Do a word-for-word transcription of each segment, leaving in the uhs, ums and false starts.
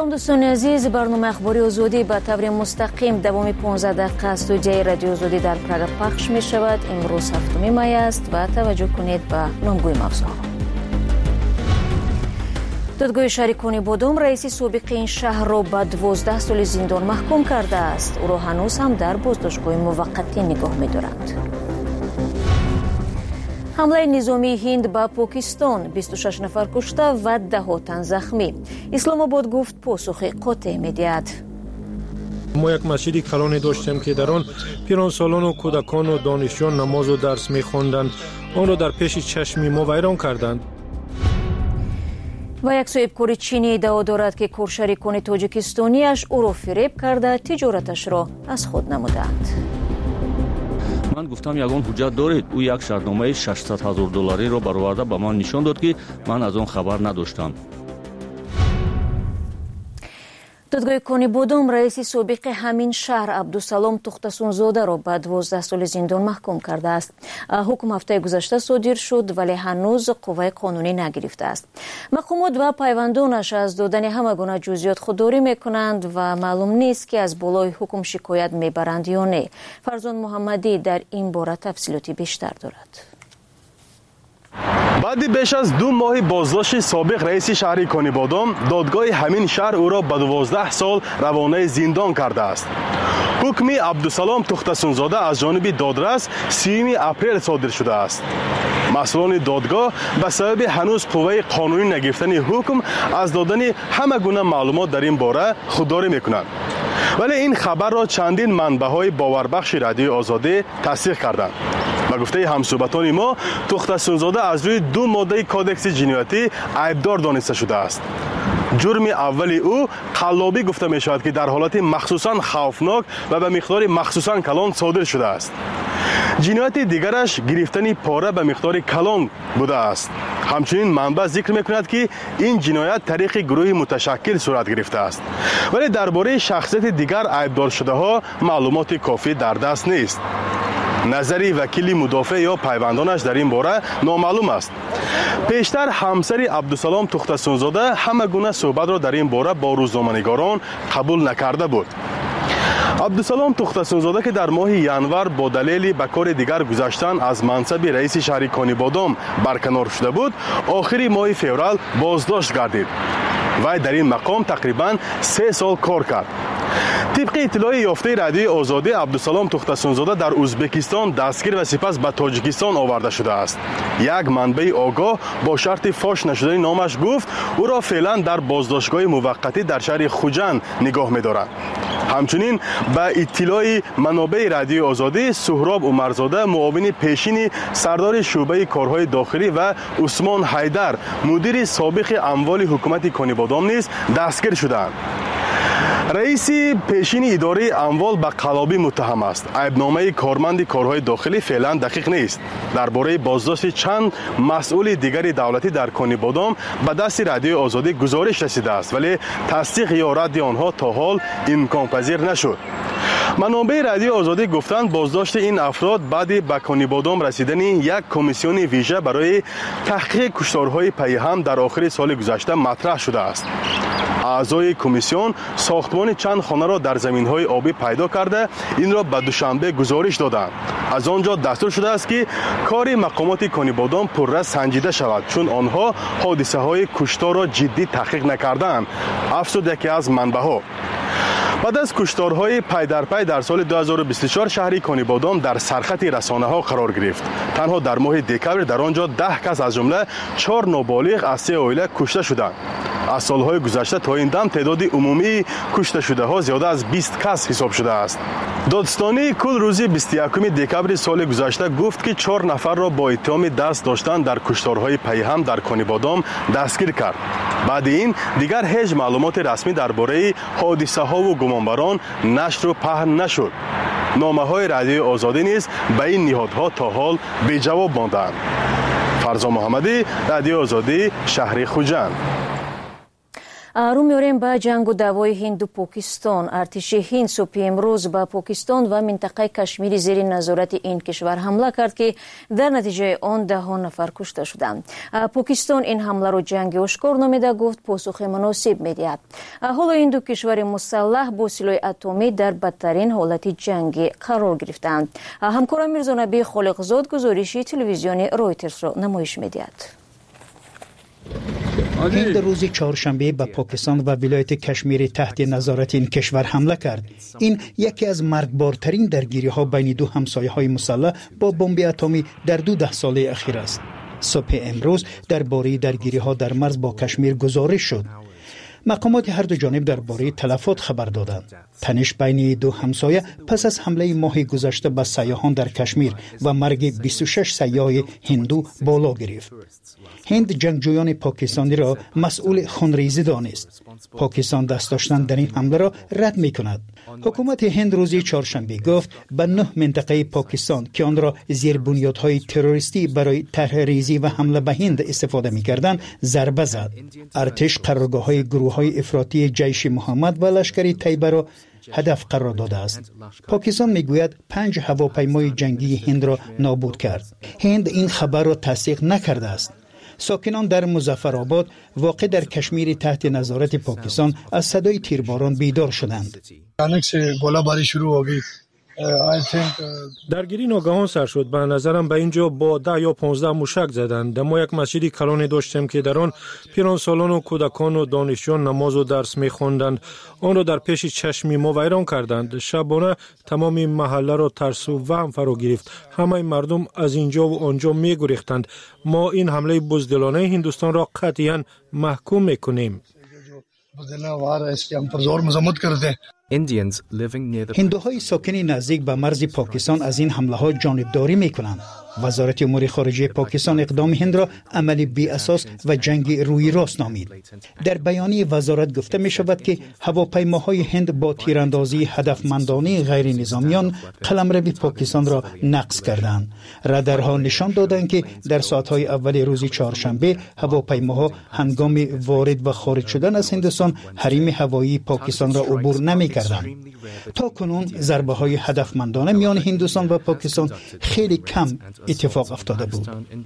سلام دوستان عزیز، برنامه اخباری آزادی به طور مستقیم دوام پانزده دقیقه استودیوی رادیو آزادی در پراگ پخش می شود. امروز هفتم می است و توجه کنید به نامگوی موضوعات. دادگاه شهری کنیبادوم رئیس سابق این شهر را به دوازده سال زندان محکوم کرده است. او را هنوز هم در بازداشتگاه موقتی نگاه می دارند. حمله نظامی هند به پاکستان، بیست و شش نفر کشته و ده ها تن زخمی. اسلام آباد گفت پاسخ قاطع می‌دهد. ما یک مسجد کلانی داشتیم که در آن پیرانسالان و کودکان و دانشجویان نماز و درس می‌خواندند. آن را در پیش چشم ما ویران کردند. و یک صاحبکار چینی ادعا دارد که کارشریکان تاجیکستانیش او را فریب کرده تجارتش را از خود نمودند. من گفتم یگان حجت دارید؟ او یک شرطنامه ششصد هزار دلاری را برآورده به من نشان داد که من از آن خبر نداشتم. دادگاه کنیبادوم رئیس سابق همین شهر عبدالسلام تختسونزاده را به دوازده سال زندان محکوم کرده است. حکم هفته گذشته صادر شد ولی هنوز قوه قانونی نگرفته است. مقامات و پیوندانش از دادن همه گونه جزئیات خودداری میکنند و معلوم نیست که از بالای حکم شکایت میبرند یا نه. فرزان محمدی در این باره تفصیلاتی بیشتر دارد. بعد بیش از دو ماه بازداشت سابق رئیس شهری کنیبادوم، دادگاه همین شهر او را به دوازده سال روانه زندان کرده است. حکم عبدالسلام تختسونزاده از جانب دادرس سیوم اپریل صادر شده است. مسئولان دادگاه به سبب هنوز قوه قانونی نگرفتن حکم از دادن همه گونه معلومات در این باره خودداری میکنند. ولی این خبر را چندین منبع‌های باوربخش رادیو آزادی تصدیق کردند. به گفته همصحبتان ما، تختسونزاده از روی دو ماده کودکس جنایتی عیبدار دانسته شده است. جرم اولی او قلابی گفته می شود که در حالت مخصوصاً خوفناک و به مقدار مخصوصاً کلان صادر شده است. جنایت دیگرش گرفتن پاره به مقدار کلان بوده است. همچنین منبع ذکر میکند که این جنایت طریق گروه متشکل صورت گرفته است. ولی درباره شخصیت دیگر عیبدار شده ها معلومات کافی در دست نیست. نظری وکیل مدافع یا پیوندانش در این باره نامعلوم است. پیشتر همسر عبدالسلام تختسونزاده همه گونه صحبت را در این باره با روزنامه‌نگاران قبول نکرده بود. عبدالسلام تختسونزاده که در ماه ینور با دلیل به کار دیگر گذشتن از منصب رئیس شهر کنیبادوم برکنار شده بود، آخر ماه فوریه بازداشت گردید. وی در این مقام تقریباً سه سال کار کرد. طبق اطلاع یافته رادیو آزادی، عبدالسلام تختسونزاده در ازبکستان دستگیر و سپس به تاجیکستان آورده شده است. یک منبع آگاه با شرط فاش نشدن نامش گفت او را فعلا در بازداشتگاه موقتی در شهر خوجند نگاه می‌دارند. همچنین به اطلاع منابع رادیو آزادی، سهراب عمرزاده معاون پیشین سردار شعبه کارهای داخلی و عثمان حیدر مدیر سابق اموال حکومت کنیبادوم نیز دستگیر شدند. رئیس پیشین اداره اموال به قلابی متهم است. عیبنامه کارمند کارهای داخلی فعلا دقیق نیست. درباره بازداشت چند مسئول دیگر دولتی در کنیبادوم به دست رادیو آزادی گزارش رسیده است ولی تصدیق یا رد آنها تا حال امکان پذیر نشد. منابع رادیو آزادی گفتند بازداشت این افراد بعد به کنیبادوم رسیدن یک کمیسیون ویژه برای تحقیق کشتارهای پیهم در آخر سال گذشته مطرح شده است. اعضای کمیسیون ساختمان چند خانه را در زمین‌های آبی پیدا کرده این را به دوشنبه گزارش دادند. از آنجا دستور شده است که کار مقامات کنیبادوم پررس سنجیده شود چون آنها حادثه‌های کشتار را جدی تحقیق نکردند. افزود یکی از منبع‌ها. بعد از کشتارهای پی در پی در سال دو هزار و بیست و چهار شهر کنیبادوم در سرخط رسانه‌ها قرار گرفت. تنها در ماه دکبر در آنجا ده کس از جمله چهار نابالغ از سه عائله کشته شدند. از سالهای گذشته تا این دم تعداد عمومی کشته شده ها زیاده از بیست کس حساب شده است. دادستانی کل روز بیست و یکم دکبر سال گذشته گفت که چهار نفر را با اتهام دست داشتن در کشتارهای پیهم در کنیبادوم دستگیر کرد. بعد این دیگر هیچ معلومات رسمی درباره حادثه ها و گمانبران نشر و پهن نشد. نامه های رادیو آزادی نیز به این نهادها تا حال بی جواب ماندند. فرزان محمدی، رادیو آزادی، شهر خوجند. رو میاریم به جنگ و دعوای هند و پاکستان. ارتش هند صبح امروز به پاکستان و منطقه کشمیر زیر نظارت این کشور حمله کرد که در نتیجه آن ده ها نفر کشته شدند. پاکستان این حمله را جنگ آشکار نامیده، گفت پاسخ مناسب میدهد. حالا این دو کشور مسلح با سلاح اتمی در بدترین حالت جنگی قرار گرفتند. همکارم میرزا نبی خالقزاد گزارشی تلویزیونی رویترز را نمایش میدهد. هند روز چهارشنبه به پاکستان و ولایت کشمیر تحت نظارت این کشور حمله کرد. این یکی از مرگبارترین درگیری ها بین دو همسایه های مسلح با بمب اتمی در دو ده ساله اخیر است. صبح امروز درباره درگیری ها در مرز با کشمیر گزارش شد. مقامات هر دو جانب درباره تلفات خبر دادند. تنش بین دو همسایه پس از حمله ماه گذشته به سیاحان در کشمیر و مرگ بیست و شش سیاح هندو بالا گرفت. هند جنگجویان پاکستانی را مسئول خونریزی دانست. پاکستان دست داشتن در این حمله را رد می کند. حکومت هند روز چهارشنبه گفت به نه منطقه پاکستان که آن را زیر بنیادهای تروریستی برای طرحریزی و حمله به هند استفاده می کردند ضربه زد. ارتش قرارگاه‌های گروه‌های افراطی جیش محمد و لشکر طیبه را هدف قرار داده است. پاکستان میگوید پنج هواپیمای جنگی هند را نابود کرد. هند این خبر را تصدیق نکرده است. ساکنان در مظفرآباد واقع در کشمیر تحت نظارت پاکستان از صدای تیرباران بیدار شدند. درگیری ناگهان سر شد. به نظرم به اینجا با ده یا پانزده موشک زدند. ما یک مسجدی کلانی داشتیم که در آن پیرانسالان و کودکان و دانشجویان نماز و درس می‌خواندند. آن را در پیش چشم ما ویران کردند. شبانه تمام محله را ترس و وهم فرا گرفت. همه مردم از اینجا و آنجا می‌گریختند. ما این حمله بزدلانه هندوستان را قطعاً محکوم می‌کنیم. هندوهای ساکن نزدیک به مرز پاکستان از این حمله ها جانبداری می کنند. وزارت امور خارجه پاکستان اقدام هند را عملی بی اساس و جنگ روی راست نامید. در بیانیه وزارت گفته می شود که هواپیماهای هند با تیراندازی هدفمندانه غیر نظامیان قلمرو پاکستان را نقض کردند. رادارها نشان دادند که در ساعتهای اول روز چهارشنبه هواپیماها هنگام وارد و خارج شدن از هندوستان حریم هوایی پاکستان را عبور نمی کردند. تا کنون ضربه های هدفمندانه میان هندوستان و پاکستان خیلی کم اتفاق افتاده بود.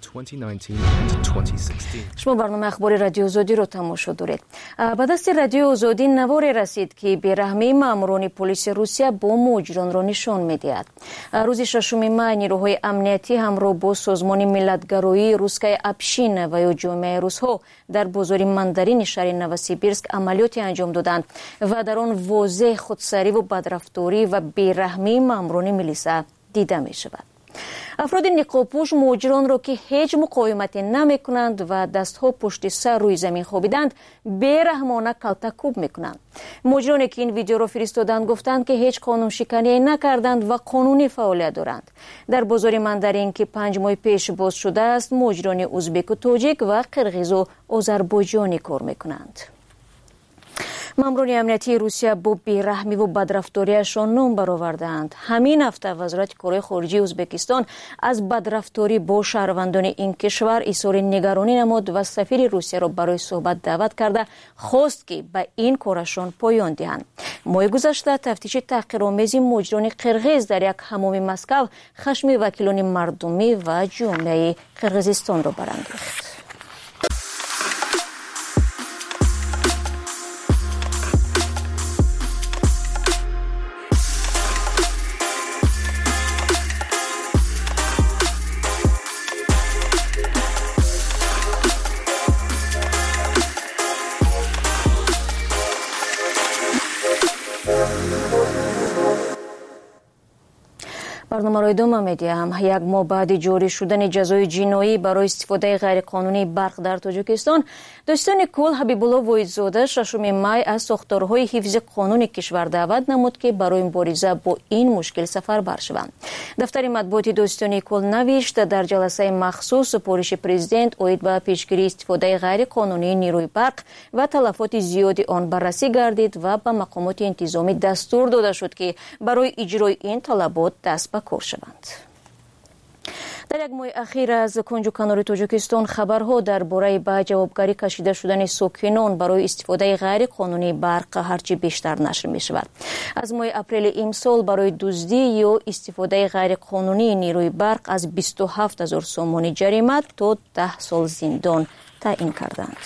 شما برنامه اخبار رادیو آزادی رو تماشا دارید. به دست رادیو آزادی نواری رسید که بیرحمی ماموران پلیس روسیه با مجرمان را نشان می‌دهد. روز ششم ماه نیروهای امنیتی همراه با سازمان ملت‌گرایی روسیه ابشین و جامعه روس‌ها در بازار ماندارین شهر نوسیبیرسک عملیاتی انجام دادند و در آن واضح خودسری و بدرفتاری و بیرحمی ماموران میلیسا دیده می‌شود. افراد نقابپوش مجرمان را که هیچ مقاومتی نمی کنند و دستها پشت سر روی زمین خوابیدند بیرحمانه کلتکوب می کنند. مجرمانی که این ویدیو را فرستادند گفتند که هیچ قانون شکنی نکردند و قانونی فعالیت دارند. در بازار ماندارین که پنج ماه پیش باز شده است مجرمان ازبک و تاجیک و قرغیز و آذربایجانی کار می کنند. ماموران امنیتی روسیه با بیرحمی و بدرفتاریشان نام برآوردند. همین هفته وزارت کارهای خارجه ازبکستان از بدرفتاری با شهروندان این کشور اظهار نگرانی نمود و سفیر روسیه را برای صحبت دعوت کرده خواست که به این کارشان پایان دهند. ماه گذشته تفتیش تحقیرآمیز مجرمان قرغیز در یک حمام مسکو خشم وکیلان مردمی و جامعه قرغیزستان را برانگیخت. برنامه را ادامه می‌دهم. یک ماه بعد جاری شدن جزای جنایی برای استفاده غیرقانونی برق در تاجیکستان، داشتن کل حبیب‌الله وحیدزاده ششم ماه از ساختارهای حفظ قانون کشور دعوت نمود که برای مبارزه با این مشکل سفربر شوند. دفتر مطبوعاتی داشتن کل نوشت در جلسه مخصوص سپارش پرزیدنت اوید به پیشگیری استفاده غیرقانونی نیروی برق و تلفات زیادی آن بررسی گردید و به مقامات انتظامی دستور داده شد که برای اجرای این طلبات دست به کار شوند. در یک ماه اخیر از کنج و کنار تاجیکستان خبرها درباره به جوابگاری کشیده شدن ساکنان برای استفاده غیر قانونی برق هرچی بیشتر نشر می شود. از ماه اپریل امسال برای دزدی یا استفاده غیر قانونی نیروی برق از بیست و هفت هزار سومانی جریمه تا ده سال زندان تعیین کردند.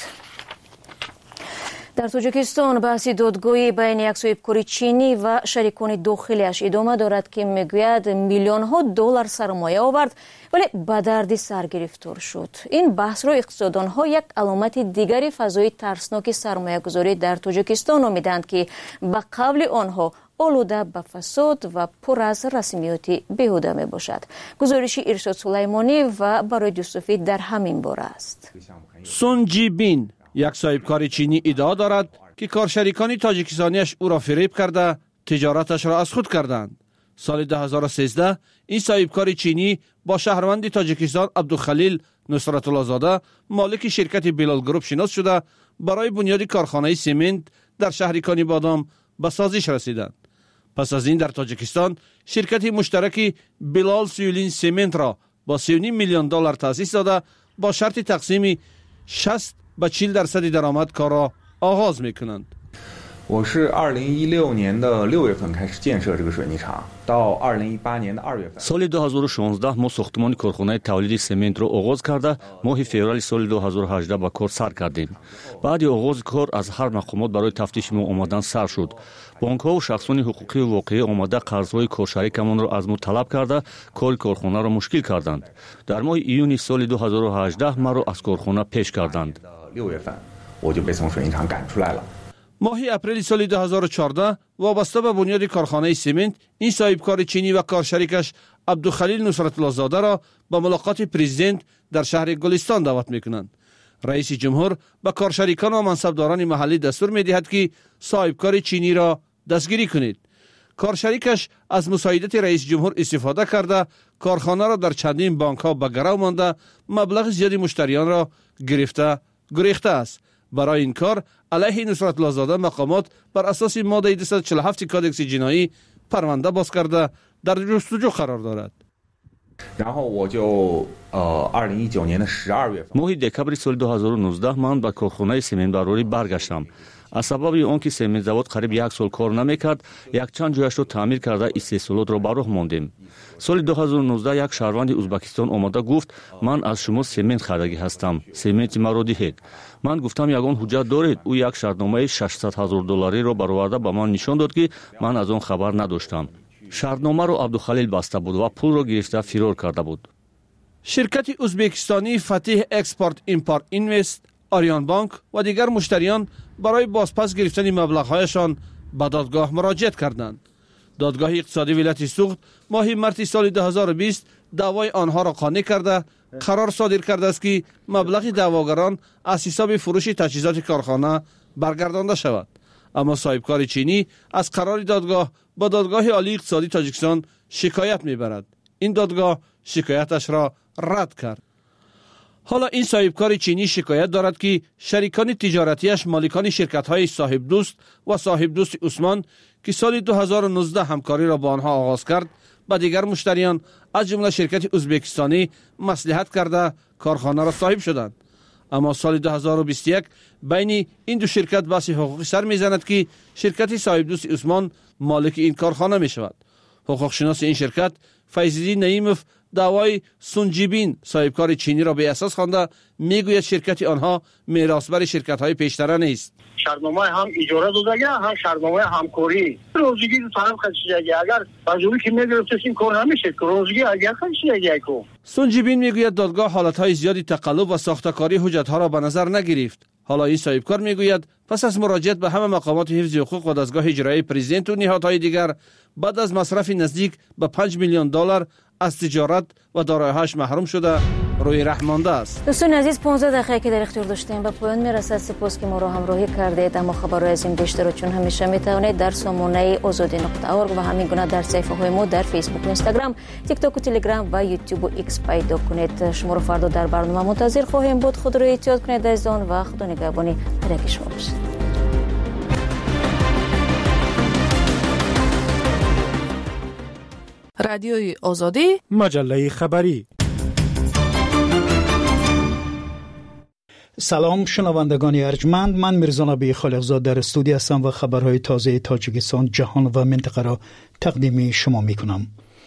در تاجیکستان بحث دادگاهی بین یک صاحبکار چینی و شریکان داخلیش ادامه دارد که میگوید میلیون ها دلار سرمایه آورد ولی به درد سر گرفتار شد. این بحث را اقتصاددان ها یک علامت دیگری فضای ترسناک سرمایه گذاری در تاجیکستان نامیدند که به قول آنها آلوده به فساد و پر از رسمیات بیهوده می باشد. گزارش ارشاد سلیمانی و برای یوسفی در همین باره است. سون جی بین یک صاحبکار چینی ادعا دارد که کارشریکان تاجیکستانیش او را فریب کرده تجارتش را از خود کردند. سال دو هزار و سیزده این صاحبکار چینی با شهروند تاجیکستان عبدالخلیل نصرت الله زاده مالک شرکت بلال گروپ شناس شده برای بنیاد کارخانه سمنت در شهر کانی بادام به سازش رسیدند. پس از این در تاجیکستان شرکت مشترک بلال سیولین سمنت را با سی و نیم میلیون دلار تأسیس داده با شرط تقسیم شصت به چهل درصد درآمد کار را آغاز میکنند. 我是二零一六年的六月份开始建设这个水泥厂，到二零一八年的二月份。 سال دو هزار و شانزده ما ساختمان کارخانه تولید سمنت را آغاز کرده ماه فوریه سال دو هزار و هجده به کار سر کردیم. بعد آغاز کار از هر مقامات برای تفتیش ما آمدن سر شد. بانک ها و شخصان حقوقی واقعی آمده قرضهای کارشریکمان را از ما طلب کرده کار کارخانه را مشکل کردند. در ماه ایون سال دو هزار و هجده ما را از کارخانه پیش کردند. 六月份我就被从水泥厂赶出来了。 ماه اپریل سال دو هزار و چهارده وابسته به بنیاد کارخانه سمنت این صاحبکار چینی و کارشریکش عبدالخلیل نصرت الله زاده را به ملاقات پرزیدنت در شهر گلستان دعوت میکنند. رئیس جمهور به کارشریکان و منصبداران محلی دستور میدهد که صاحبکار چینی را دستگیری کنید. کارشریکش از مساعدت رئیس جمهور استفاده کرده کارخانه را در چندین بانک ها به گرو مانده مبلغ زیادی مشتریان را گرفته گریخته است. برای این کار علیه نصرت الله زاده مقامات بر اساس ماده دویست و چهل و هفت کادکس جنایی پرونده باز کرده در جستجو قرار دارد. 然后我就呃二零一九年的十二月份 ماه دکبر سال دو هزار و نوزده من به کارخانه سمنت باراری برگشتم. از سبب آنکه سمنت زود قریب یک سال کار نمیکرد یک چند جایش را تعمیر کرده استحصالات را به راه ماندیم. سال دو هزار و نوزده یک شهروند ازبکستان آمده گفت من از شما سمنت خریدگی هستم، سمنت مرا دهید. من گفتم یگان حجت دارید؟ او یک شرطنامه ششصد هزار دلاری را برآورده به من نشان داد که من از آن خبر نداشتم. شرطنامه را عبدالخلیل بسته بود و پول را گرفته فرار کرده بود. شرکت ازبکستانی فتح اکسپورت ایمپورت اینوست، آریان بانک و دیگر مشتریان برای بازپس گرفتن مبلغ‌هایشان به دادگاه مراجعه کردند. دادگاه اقتصادی ولایت سوخت ماه مارس سال دو هزار و بیست دعوای آنها را قانع کرده قرار صادر کرده است که مبلغ دعواگران از حساب فروش تجهیزات کارخانه برگردانده شود. اما صاحبکار چینی از قرار دادگاه با دادگاه عالی اقتصادی تاجیکستان شکایت میبرد. این دادگاه شکایتش را رد کرد. حالا این صاحبکار چینی شکایت دارد که شریکان تجارتیش مالکان شرکت‌های صاحب دوست و صاحب دوست عثمان که سال دو هزار و نوزده همکاری را با آنها آغاز کرد با دیگر مشتریان از جمله شرکت ازبکستانی مصلحت کرده کارخانه را صاحب شدند. اما سال دو هزار و بیست و یک بین این دو شرکت بحث حقوقی سر میزند که شرکت صاحب دوست عثمان مالک این کارخانه می شود. حقوق شناس این شرکت فیض‌الدین نعیموف دعوای سونجیبین صاحبکار چینی را به اساس خوانده میگوید شرکت آنها میراثبر شرکت‌های پیشتر نیست. شرطنامه هم اجاره دادگی هم شرطنامه همکاری روزگی تو طرف خدشیدگی اگر بازوری که میگرفتش این کار نمیشه که روزگی اگر خدشیدگی کو. سونجیبین میگوید دادگاه حالت‌های زیادی تقلب و ساختکاری حجت‌ها را به نظر نگرفت. حالا این صاحبکار میگوید پس از مراجعت به همه مقامات حفظ حقوق و دستگاه اجرایی پرزیدنت و نهادهای دیگر بعد از مصرف نزدیک به پنج میلیون دلار از تجارت و دارایی‌هاش محروم شده روی راه مانده است. دوستان عزیز پانزده دقیقه که در اختیار داشتیم به پایان میرسد. سپاس که ما را همراهی کردید. اما خبرهای از این بیشتر چون همیشه میتوانید در سامانه آزادی نقطه اورگ و همین گونه در صفحه های ما در فیسبوک و اینستاگرام، تیک تاک و تلگرام و یوتیوب و ایکس پیدا کنید. شما را فردا در برنامه منتظر خواهیم بود. خود را احتیاط کنید عزیزان و خدا نگهبانی هر یک شما باشید. رادیوی آزادی، مجله خبری. سلام شنوندگان ارجمند، من میرزا نبی خالقزاد در استودیو هستم و خبرهای تازه تاجیکستان، جهان و منطقه را تقدیم شما میکنم.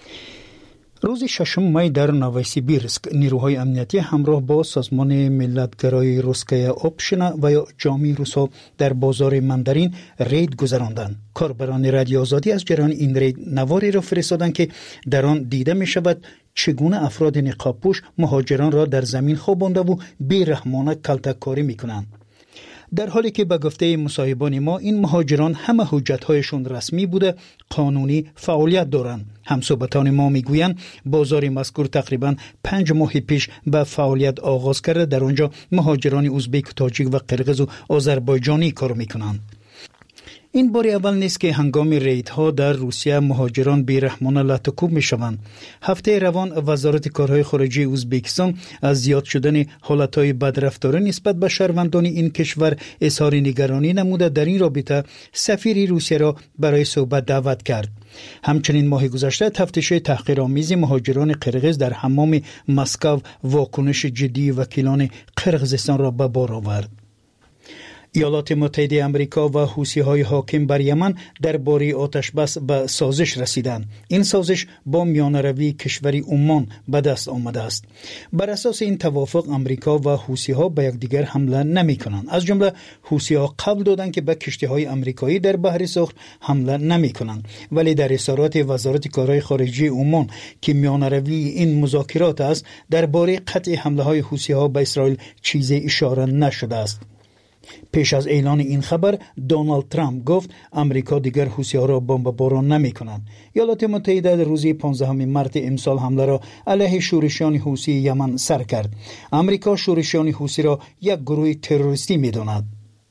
روز ششم می در نووسیبیرسک نیروهای امنیتی همراه با سازمان ملتگرای روسکای اپشنا و یا جامعه روسا در بازار مندرین رید گذراندند. کاربران رادیو آزادی از جریان این رید نواری را فرستادند که در آن دیده می شود چگونه افراد نقاب‌پوش مهاجران را در زمین خوابانده و بی‌رحمانه کلتک‌کاری می‌کنند. در حالی که به گفته مصاحبان ما این مهاجران همه حجت‌هایشون رسمی بوده، قانونی فعالیت دارند. همصحبتان ما میگویند بازار مذکور تقریباً پنج ماه پیش به فعالیت آغاز کرده. در آنجا مهاجران ازبک، تاجیک و قرقیز و آذربایجانی کار میکنند. این بار اول نیست که هنگام ریدها در روسیه مهاجران بی‌رحمانه لطکوب میشوند. هفته روان وزارت کارهای خارجه ازبکستان از زیاد شدن حالتهای بدرفتاری نسبت به شهروندان این کشور اظهار نگرانی نموده. در این رابطه سفیر روسیه را برای صحبت دعوت کرد. همچنین ماه گذشته تفتیش تحقیرآمیز مهاجران قرقیز در حمام مسکو واکنش جدی وکیلان قرقیزستان را به بار آورد. ایالات متحده آمریکا و حوثی‌های حاکم بر یمن درباره آتش بس به سازش رسیدند. این سازش با میانروی کشوری عمان به دست آمده است. بر اساس این توافق آمریکا و حوثی‌ها به یکدیگر حمله نمی‌کنند. از جمله حوثی‌ها قبل دادند که به کشتی‌های آمریکایی در بحر سرخ حمله نمی‌کنند، ولی در اظهارات وزارت کارهای خارجه عمان که میانروی این مذاکرات است، درباره قطع حمله‌های حوثی‌ها به اسرائیل چیزی اشاره نشده است. پیش از اعلان این خبر دونالد ترامپ گفت امریکا دیگر حوثی‌ها را بمباران نمی‌کند. ایالات متحده در روز پانزدهم مارس امسال حمله را علیه شورشیان حوثی یمن سر کرد. امریکا شورشیان حوثی را یک گروه تروریستی می‌داند.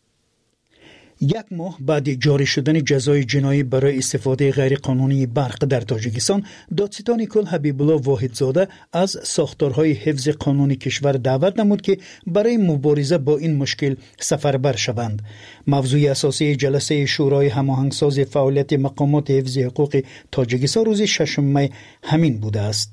یک ماه بعد جاری شدن جزای جنایی برای استفاده غیرقانونی برق در تاجیکستان، دادستان کل حبیب الله واحدزاده از ساختارهای حفظ قانون کشور دعوت نمود که برای مبارزه با این مشکل سفربر شوند. موضوع اساسی جلسه شورای هماهنگساز فعالیت مقامات حفظ حقوق تاجیکستان روز ششم می همین بوده است.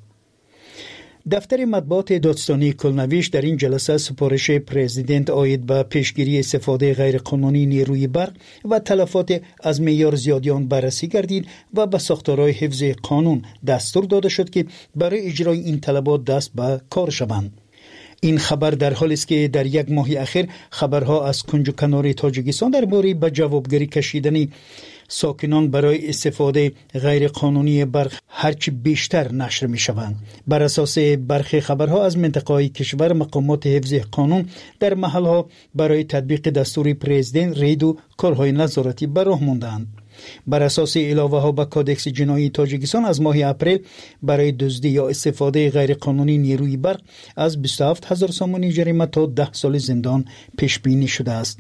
دفتر مطبوعات دادستانی کلنویش در این جلسه سپارش پرزیدنت آید به پیشگیری استفاده غیرقانونی نیروی برق و تلفات از معیار زیادیان بررسی گردید و به ساختارهای حفظ قانون دستور داده شد که برای اجرای این طلبات دست به کار شوند. این خبر در حالی است که در یک ماه اخیر خبرها از کنج و کنار تاجیکستان درباره به جوابگیری کشیدن ساکنان برای استفاده غیر قانونی برق هرچی بیشتر نشر می شوند. بر اساس برخی خبرها از منطقه‌های کشور مقامات حفظ قانون در محلها برای تطبیق دستور پرزیدنت رید و کارهای نظارتی به راه ماندند. بر اساس علاوه ها به کادکس جنایی تاجیکستان از ماه اپریل برای دزدی یا استفاده غیر قانونی نیروی برق از بیست و هفت هزار سامانی جریمه تا ده سال زندان پیش بینی شده است.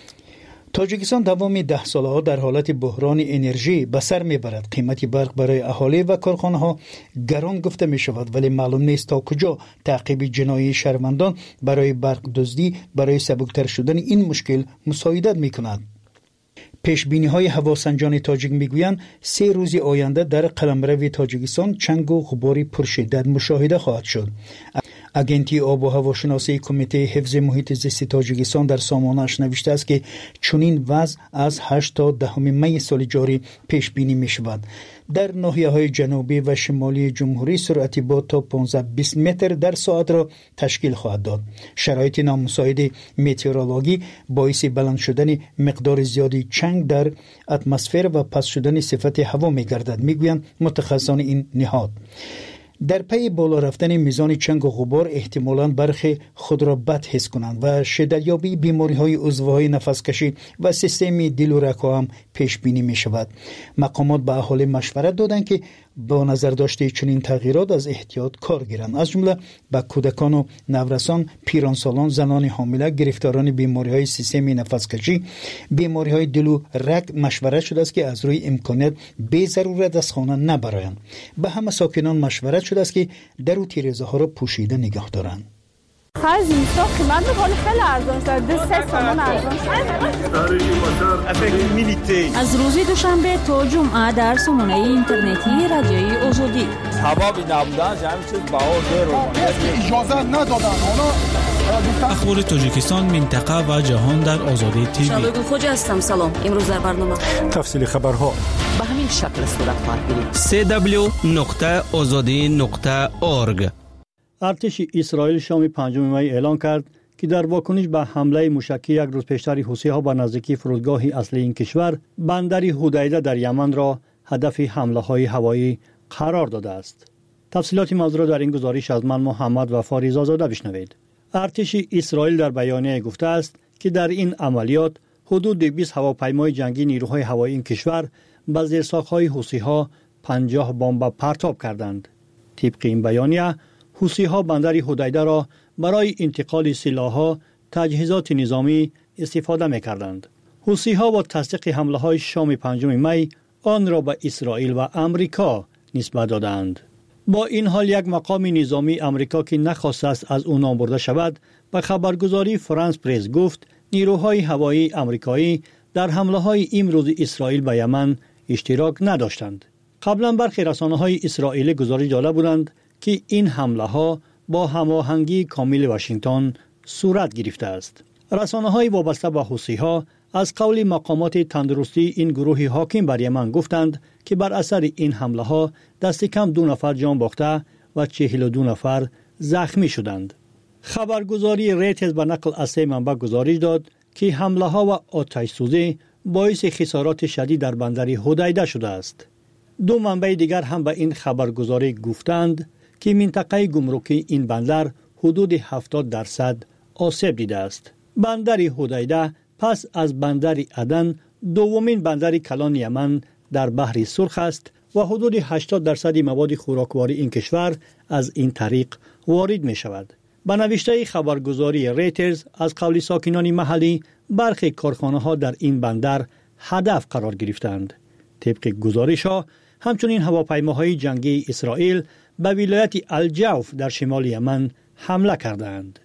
تاجیکستان دوام ده ساله ها در حالت بحران انرژی به سر میبرد. قیمت برق برای اهالی و کارخانه ها گران گفته می شود، ولی معلوم نیست تا کجا تعقیب جنایی شهروندان برای برق دزدی برای سبکتر شدن این مشکل مساعدت می کند. پیش بینی های هواسنجان تاجیک میگویند سه روز آینده در قلمرو تاجیکستان چنگ و غباری پرشدت مشاهده خواهد شد. اگنتی آب و هواشناسی کمیته حفظ محیط زیست تاجیکستان در سامانه‌اش نوشته است که چنین وضع از هشت تا ده می سال جاری پیش بینی می شود. در ناحیه‌های جنوبی و شمالی جمهوری سرعت باد تا پانزده بیست متر در ساعت را تشکیل خواهد داد. شرایط نامساعد متئورولوژی باعث بلند شدن مقدار زیادی چنگ در اتمسفر و پس شدن صفت هوا می‌گردد، می‌گویند متخصصان این نهاد. در پی بالا رفتن میزان چنگ و غبار احتمالاً برخی خود را بد حس کنند و شدتیابی بیماری‌های عضوهای نفس‌کشی و سیستم دل و رگ‌ها هم پیش بینی می شود. مقامات به اهالی مشورت دادند که با نظر داشته چنین تغییرات از احتیاط کار گیرند. از جمله به کودکان و نورسان، پیرانسالان، زنان حامله، گرفتاران بیماری‌های سیستم نفس‌کشی، بیماری‌های دل و رگ مشورت شده است که از روی امکانات به ضرورت از خانه نبرایند. به همه ساکنان مشورت شده است که در و تیره‌ها را پوشیده نگاه دارند. خرج اینستا قیمت می‌کنه خیلی ارزان شد. دو سه تومان ارزان شد. از روز دوشنبه تا جمعه در سامانه اینترنتی رادیوی آزادی کبابی نبودن همین چیز باور داره اجازه ندادن اونا. اخبار تاجیکستان، منطقه و جهان در آزادی تیوی. شبگون خوجا هستم. سلام. امروز در برنامه تفصیل خبرها به همین شکل صورت خواهد گرفت. دبلیو دبلیو دبلیو نقطه آزادی نقطه اورگ. ارتش اسرائیل شام پنجم می اعلام کرد که در واکنش به حمله موشکی یک روز پیشتر حوثی‌ها به نزدیکی فرودگاه اصلی این کشور، بندر حدیده در یمن را هدف حمله‌های هوایی قرار داده است. تفصیلات موضوع را در این گزارش از من محمد وفا رضازاده بشنوید. ارتش اسرائیل در بیانیه گفته است که در این عملیات حدود بیست هواپیمای جنگی نیروهای هوایی این کشور به زیرساخت‌های حوثی‌ها پنجاه بمب پرتاب کردند. طبق این بیانیه، حوثی‌ها بندر حدیده را برای انتقال سلاح‌ها، تجهیزات نظامی استفاده می‌کردند. حوثی‌ها با تصدیق حمله‌های شام پنجم می آن را به اسرائیل و امریکا نسبت دادند. با این حال یک مقام نظامی امریکا که نخواست است از او نام برده شود، به خبرگزاری فرانس پرس گفت نیروهای هوایی امریکایی در حمله‌های امروز اسرائیل به یمن اشتراک نداشتند. قبلا برخی رسانه‌های اسرائیلی گزارش داده بودند که این حمله‌ها با هماهنگی کامل واشنگتن صورت گرفته است. رسانه‌های وابسته به حوثی‌ها از قول مقامات تندرستی این گروه حاکم بر یمن گفتند که بر اثر این حمله‌ها دست کم دو نفر جان باخته و چهل و دو نفر زخمی شدند. خبرگزاری ریترز به نقل از سه منبع گزارش داد که حمله‌ها و آتش سوزی باعث خسارات شدید در بندر حدیده شده است. دو منبع دیگر هم به این خبرگزاری گفتند که منطقه گمرکی این بندر حدود هفتاد درصد آسیب دیده است. بندر حدیده پس از بندر عدن دومین بندر کلان یمن در بحر سرخ است و حدود هشتاد درصد مواد خوراکواری این کشور از این طریق وارد می شود. به نوشته خبرگزاری ریترز از قول ساکنان محلی، برخی کارخانه ها در این بندر هدف قرار گرفتند. طبق گزارش ها، همچنین هواپیماهای جنگی اسرائیل به ولایت الجوف در شمال یمن حمله کردند.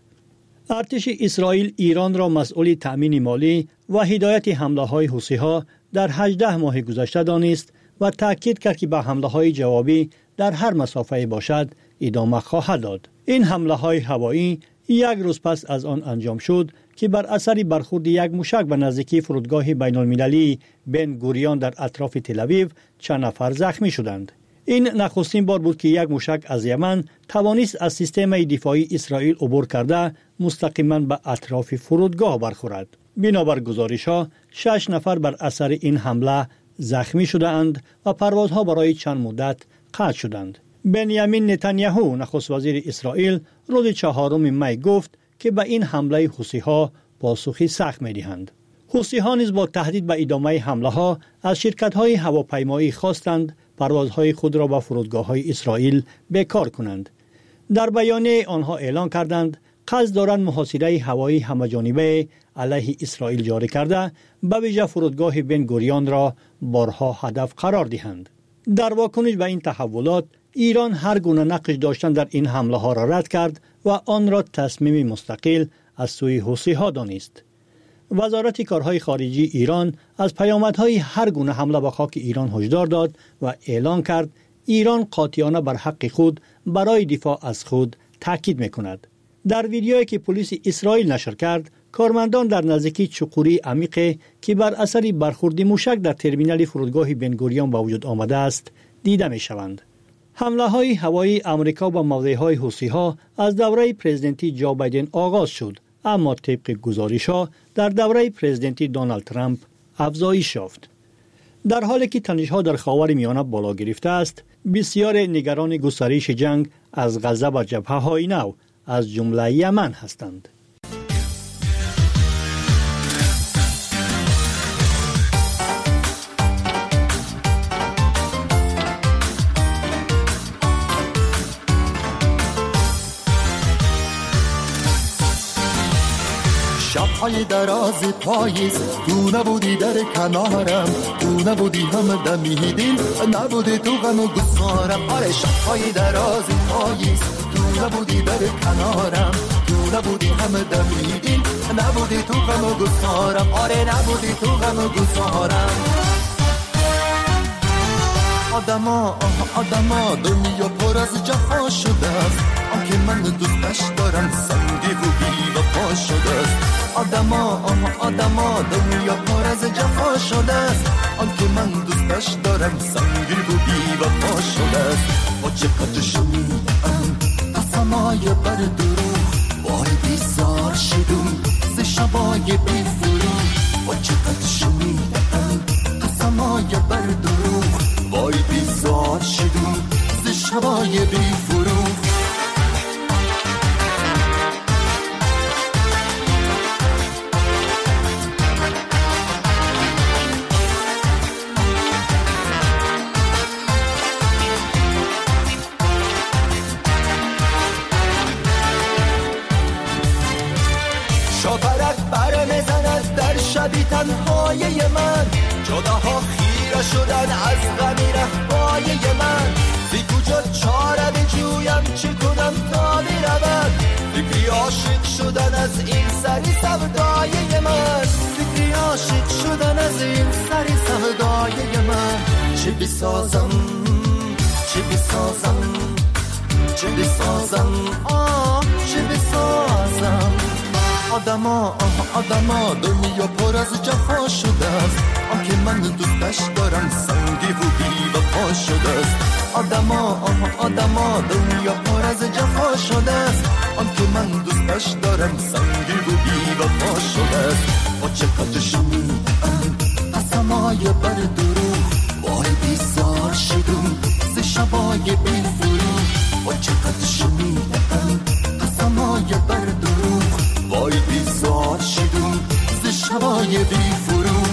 ارتش اسرائیل ایران را مسئول تأمین مالی و هدایت حمله‌های حوثی‌ها در هجده ماه گذشته دانست و تأکید کرد که به حمله‌های جوابی در هر مسافه باشد ادامه خواهد داد. این حمله‌های هوایی یک روز پس از آن انجام شد که بر اثر برخورد یک موشک به نزدیکی فرودگاه بین‌المللی بن گوریون در اطراف تل‌آویو چند نفر زخمی شدند. این نخستین بار بود که یک موشک از یمن توانست از سیستم دفاعی اسرائیل عبور کرده مستقیما به اطراف فرودگاه برخورد. بنابر گزارش‌ها، شش نفر بر اثر این حمله زخمی شدند و پروازها برای چند مدت قطع شدند. بنیامین نتانیاهو نخست وزیر اسرائیل روز چهارم می گفت که به این حمله حوثی‌ها پاسخی سخت می‌دهند. حوثی‌ها نیز با تهدید به ادامه حمله‌ها از شرکت‌های هواپیمایی خواستند پروازهای خود را به فرودگاه‌های اسرائیل بیکار کنند. در بیانیه آنها اعلام کردند قصد دارند محاصره هوایی همه‌جانبه علیه اسرائیل جاری کرده به ویژه فرودگاه بن گوریون را بارها هدف قرار دهند. در واکنش به این تحولات، ایران هر گونه نقش داشتن در این حمله ها را رد کرد و آن را تصمیم مستقل از سوی حوثی‌ها دانست. وزارت کارهای خارجی ایران از پیامدهای هر گونه حمله به خاک ایران هشدار داد و اعلان کرد ایران قاطعانه بر حق خود برای دفاع از خود تاکید می‌کند. در ویدیویی که پلیس اسرائیل نشر کرد، کارمندان در نزدیکی چقوری عمیق که بر اثر برخورد موشک در ترمینال فرودگاه بن گوریون به وجود آمده است دیده می‌شوند. حمله‌های هوایی آمریکا به موضع‌های حوثی‌ها از دوره پرزیدنتی جو بایدن آغاز شد، اما طبق گزارش‌ها در دوره پرزیدنتی دونالد ترامپ افزایش یافت. در حالی که تنش‌ها در خاورمیانه بالا گرفته است، بسیار نگران گسترش جنگ از غزه و جبهه‌های نو از جمله یمن هستند. شب‌های دراز پاییز تو نبودی در کنارم، تو نبودی هم دمی دل نبودی تو غم و گسارم. آره شب‌های دراز پاییز تو نبودی در کنارم، تو نبودی هم دمی دل نبودی تو غم و گسارم. آره نبودی تو غم و گسارم. آدما آدما دنیا پر از جفا شده است، آنکه من دوستش دارم سنگی و بی وفا شده است. آدما آدما دنیا پر از جفا شده است، آنکه من دوستش دارم سنگی و بی وفا شده است. با چقدر شنیدم قسمای بر دروغ، وای بیزار شدم ز شبای بی فروغ. با چقدر شنیدم قسمای بر دروغ، وای بیزار شدم ز شبای بی فروغ. شاپرک بر میزند در شبی تنهای من، جداها خیره شدن از غمی رفای من. بی کجا چاره بجویم چه کنم تا برود، فکری عاشق شدن از این سری سودای من. فکری عاشق شدن از این سری سودای من. چه بسازم چه بسازم چه بسازم آه چه بسازم. آدما آدما دنیا پر از جفا شده است، آنکه من دوستش دارم سنگی و بی وفا شده است. آدما آدما دنیا پر از جفا شده است، آنکه من دوستش دارم سنگی و بی وفا شده است. با چقدر شنیدم قسمای بر دروغ، وای بیزار شدم ز شبای بی فروغ. با چقدر شنیدم قسمای بر دروغ، وای بیزار شدم ز شبای بی فروغ.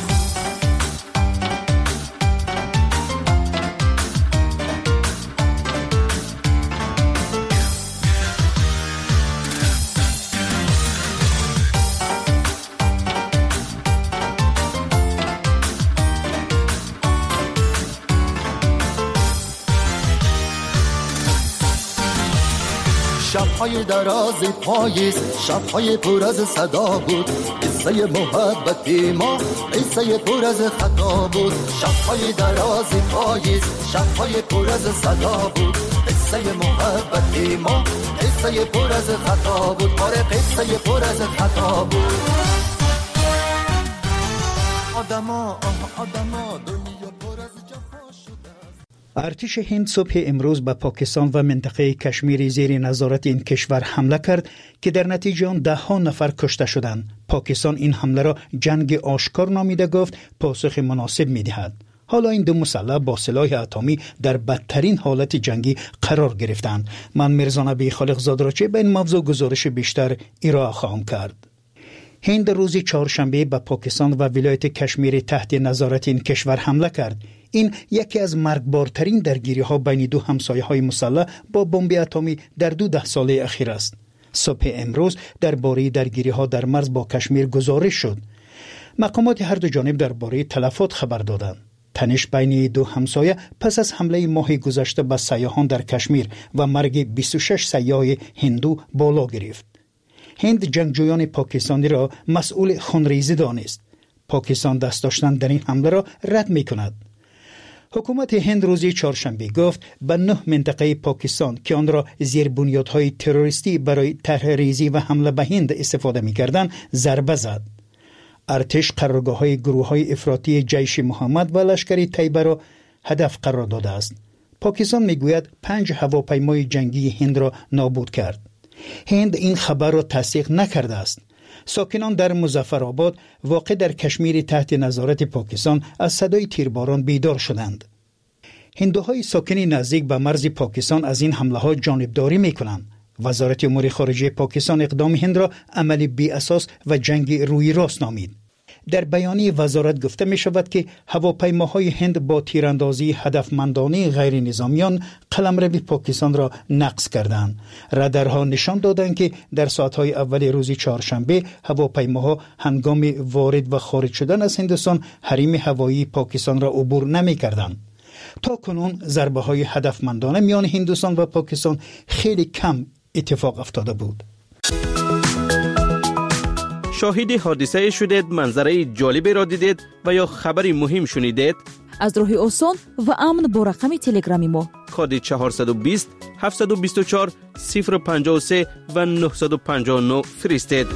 شب‌های دراز پاییز، شب‌های پر از صدا بود، قصه محبت ما قصه پر از خطا بود. شب‌های دراز پاییز، شب‌های پر از صدا بود، قصه محبت ما قصه پر از خطا بود. آره قصه پر از خطا بود. آدما آدما دنیا پر از جفا شده. ارتش هند صبح امروز به پاکستان و منطقه کشمیر زیر نظارت این کشور حمله کرد که در نتیجه آن ده ها نفر کشته شدند. پاکستان این حمله را جنگ آشکار نامیده، گفت پاسخ مناسب می‌دهد. حالا این دو مسلح با سلاح اتمی در بدترین حالت جنگی قرار گرفتند. من میرزا نبی خالق زاد را چه به این موضوع گزارش بیشتر ارائه خواهم کرد. هند روز چهارشنبه به پاکستان و ولایت کشمیر تحت نظارت این کشور حمله کرد. این یکی از مرگبارترین درگیری‌ها بین دو همسایه‌های مسلح با بمب اتمی در دو ده ساله اخیر است. صبح امروز درباره درگیری‌ها در مرز با کشمیر گزارش شد. مقامات هر دو جانب درباره تلفات خبر دادند. تنش بین دو همسایه پس از حمله ماه گذشته به سیاحان در کشمیر و مرگ بیست و شش سیاح هندو بالا گرفت. هند جنگجویان پاکستانی را مسئول خونریزی دانست. پاکستان دست داشتن در این حمله را رد می کند. حکومت هند روز چهارشنبه گفت به نه منطقه پاکستان که آن را زیر بنیادهای تروریستی برای طرح‌ریزی و حمله به هند استفاده می‌کردند ضربه زد. ارتش قرارگاه‌های گروه‌های افراطی جیش محمد و لشکر طیبه را هدف قرار داده است. پاکستان می‌گوید پنج هواپیمای جنگی هند را نابود کرد. هند این خبر را تصدیق نکرده است. ساکنان در مظفرآباد واقع در کشمیر تحت نظارت پاکستان از صدای تیرباران بیدار شدند. هندوهای ساکن نزدیک به مرز پاکستان از این حمله ها جانبداری می کنند. وزارت امور خارجه پاکستان اقدام هند را عمل بی اساس و جنگ روی راست نامید. در بیانیه وزارت گفته می شود که هواپیماهای هند با تیراندازی هدفمندانه غیر نظامیان قلمرو پاکستان را نقص کردند. رادارها نشان دادند که در ساعتهای اول روز چهارشنبه هواپیماها هنگام وارد و خارج شدن از هندوستان حریم هوایی پاکستان را عبور نمی کردند. تا کنون ضربه های هدفمندانه میان هندوستان و پاکستان خیلی کم اتفاق افتاده بود. شاهد حادثه شدید، منظره جالبی را دیدید و یا خبری مهم شنیدید؟ از راه آسان و امن با رقم تلگرامی ما کد چهارصد و بیست هفتصد و بیست و چهار صفر پنجاه و سه و نهصد و پنجاه و نه فرستید.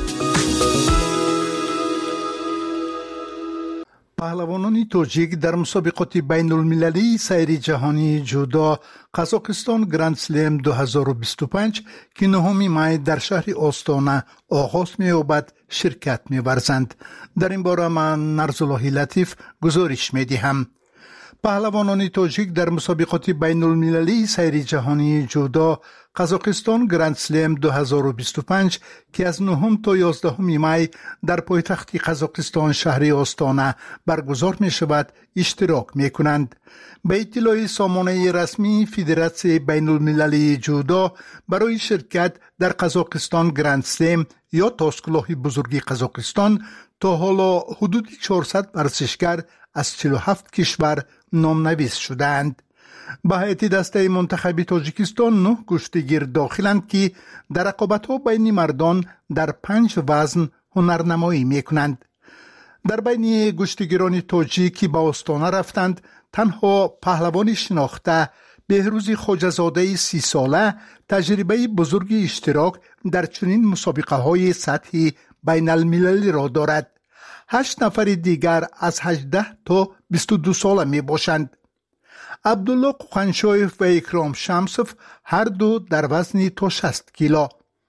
پهلوانان تاجیک در مسابقات بین المللی سیر جهانی جودو قزاقستان گرند سلم دو هزار و بیست و پنج که نهم می در شهر آستانه آغاز می‌یابد شرکت می‌ورزند. در این باره من نرزالله لطیف گزارش می‌دهم. پهلوانان تاجیک در مسابقات بین المللی سیر جهانی جودو قزاقستان گرند سلم دو هزار و بیست و پنج که از نهم تا یازدهم می در پایتخت قزاقستان شهر آستانه برگزار می شود اشتراک می کنند. به اطلاع سامانه رسمی فدراسیون بین المللی جودو برای شرکت در قزاقستان گرند سلم یا تاسکلاه بزرگی قزاقستان تا حالا حدود چهارصد ورزشگر از چهل و هفت کشور نامنویس شدند. به هیئت دسته منتخب تاجیکستان نه گشتگیر داخلند که در رقابت‌ها بین مردان در پنج وزن هنرنمایی می‌کنند. در بین گشتگیران تاجیک که به آستانه رفتند تنها پهلوان شناخته بهروز خواجه‌زاده سی ساله تجربه بزرگی اشتراک در چنین مسابقه‌های سطحی بین المللی را دارد. هشت نفر دیگر از هجده تا بیست و دو ساله می باشند. عبدالله قوخنشایف و اکرام شمسوف هر دو در وزن تا شصت کیلو،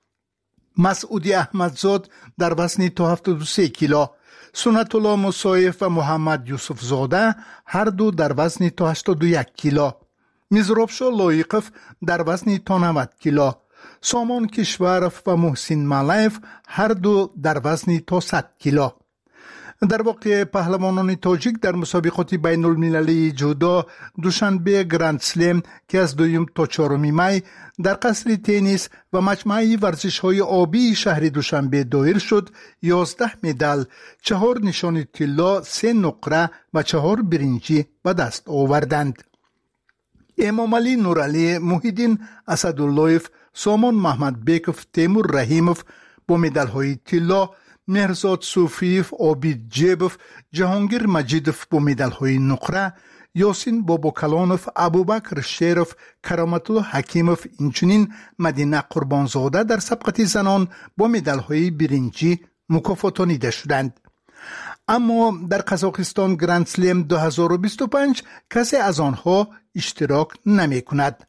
مسعودی احمدزاد در وزن تا هفتاد و سه کیلو، سنت الله موسایف و محمد یوسف زاده هر دو در وزن تا هشتاد و یک کیلو، میزرابشا لایقف در وزن تا نود کیلو، سامان کشورف و محسن ملایف هر دو در وزن تا صد کیلو. در واقع پهلوانان تاجیک در مسابقات بین المللی جودو دوشنبه گرند سلم که از دویم تا چهارم می در قصر تنیس و مجمع ورزش‌های آبی شهر دوشنبه دایر شد. یازده مدال، چهار نشان طلا، سه نقره و چهار برنجی به دست آوردند. امام علی نورعلی، محیدین اسداللهیف، سامان محمد بیکوف، تیمور رحیموف با مدال‌های طلا، مهرزاد صوفیف، عابد جیبوف، جهانگیر مجیدوف با مدال‌های نقره، یاسین باباکلانوف، ابوبکر شیروف، کرامت الله حکیموف، اینچنین مدینه قربانزاده در سبقت زنان با مدال‌های برنجی مکافاتانیده شدند. اما در قزاقستان گرند سلم دو هزار و بیست و پنج کسی از آنها اشتراک نمی کند.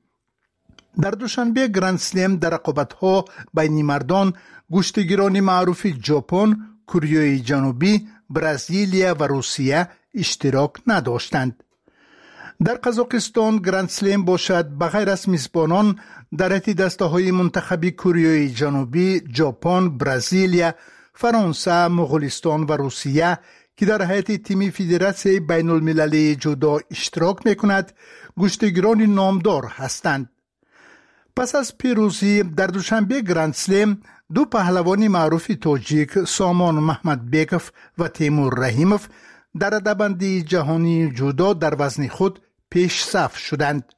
در دوشنبه گرند سلم در رقابت‌ها بین مردان گشتگیران معروف ژاپن، کره جنوبی، برزیلیا و روسیه اشتراک نداشتند. در قزاقستان گرند سلم باشد بغیر از میزبانان در هیئت دسته‌های منتخبی کره جنوبی، ژاپن، برزیلیا، فرانسه، مغولستان و روسیه که در هیئت تیم فدراسیون بین المللی جودو اشتراک می‌کند گشتگیران نامدار هستند. پس از پیروزی در دوشنبه گرند سلم دو پهلوان معروف تاجیک سامان محمد بیکوف و تیمور رحیموف در رده‌بندی جهانی جودو در وزن خود پیش صف شدند.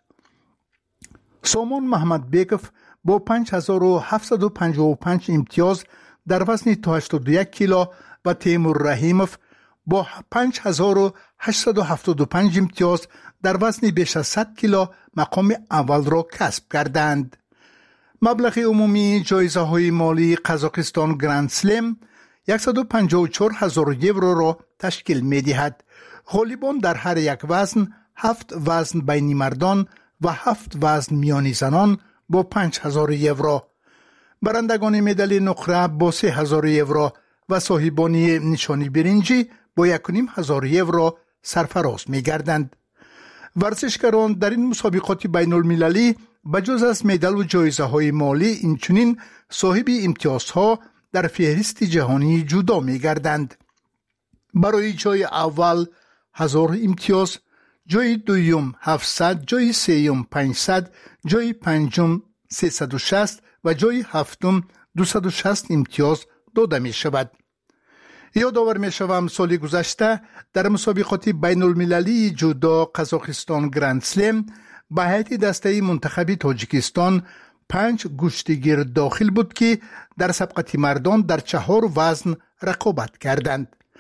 سامان محمد بیکوف با پنج هزار و هفتصد و پنجاه و پنج امتیاز در وزن تا هشتاد و یک کیلو و تیمور رحیموف با پنج هزار و هشتصد و هفتاد و پنج امتیاز در وزن بیش از صد کیلو مقام اول را کسب کردند. مبلغ عمومی جایزه های مالی قزاقستان گرند سلم صد و پنجاه و چهار هزار یورو را تشکیل می دهد. غالبان در هر یک وزن هفت وزن بین مردان و هفت وزن میانی زنان با پنج هزار یورو. برندگان مدال نقره با سه هزار یورو و صاحبان نشانی برنجی با یک و نیم هزار یورو سرفراز می گردند. ورزشکاران در این مسابقات بین المللی بجز از مدال و جایزه های مالی اینچنین صاحب امتیازها در فهرست جهانی جودو می گردند. برای جای اول هزار امتیاز، جای دویم هفتصد، جای سوم پانصد، جای پنجم سیصد و شصت و جای هفتم دویست و شصت امتیاز داده می شود. یادآور می شوم سال گذشته در مسابقات بین المللی جودو قزاقستان گرند سلم به هیئت دسته منتخب تاجیکستان پنج گشتگیر داخل بود که در سبقت مردان در چهار وزن رقابت کردند.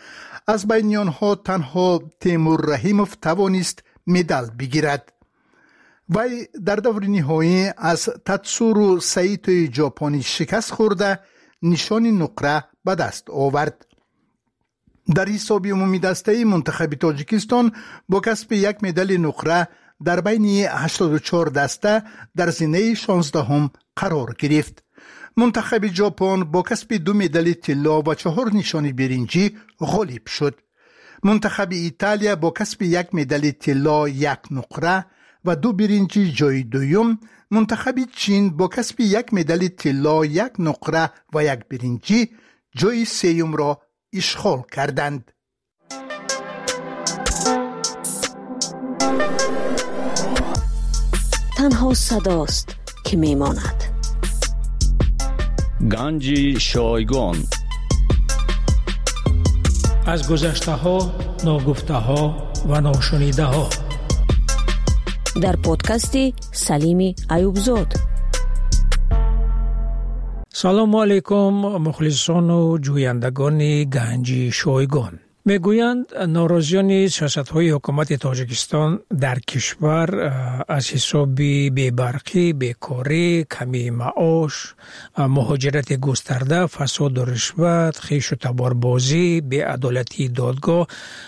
از بین آنها تنها تیمور رحیموف توانست مدال بگیرد. وی در دور نهایی از تاتسورو سایتو ژاپنی شکست خورده نشان نقره به دست آورد. در حساب عمومی دسته منتخب تاجیکستان با کسب یک مدال نقره در بین هشتاد و چهار دسته در زینه شانزدهم قرار گرفت. منتخب ژاپن با کسب دو مدال طلا و چهار نشان برنجی غالب شد. منتخب ایتالیا با کسب یک مدال طلا، یک نقره و دو برنجی جای دوم. منتخب چین با کسب یک مدال طلا، یک نقره و یک برنجی جای سوم را اشغال کردند. تنها صداست که میماند. گنج شایگان. از گذشته ها، ناگفته ها و ناشنیده ها. در پادکستی سلیمی ایوبزاد. سلام علیکم مخلصان و جویندگان گنج شایگان. میگویند ناراضیان سیاست‌های حکومت تاجیکستان در کشور از حساب بی‌برقی، بیکاری، کمی معاش، مهاجرت گسترده، فساد و رشوت، خویش و تباربازی، بی‌عدالتی دادگاه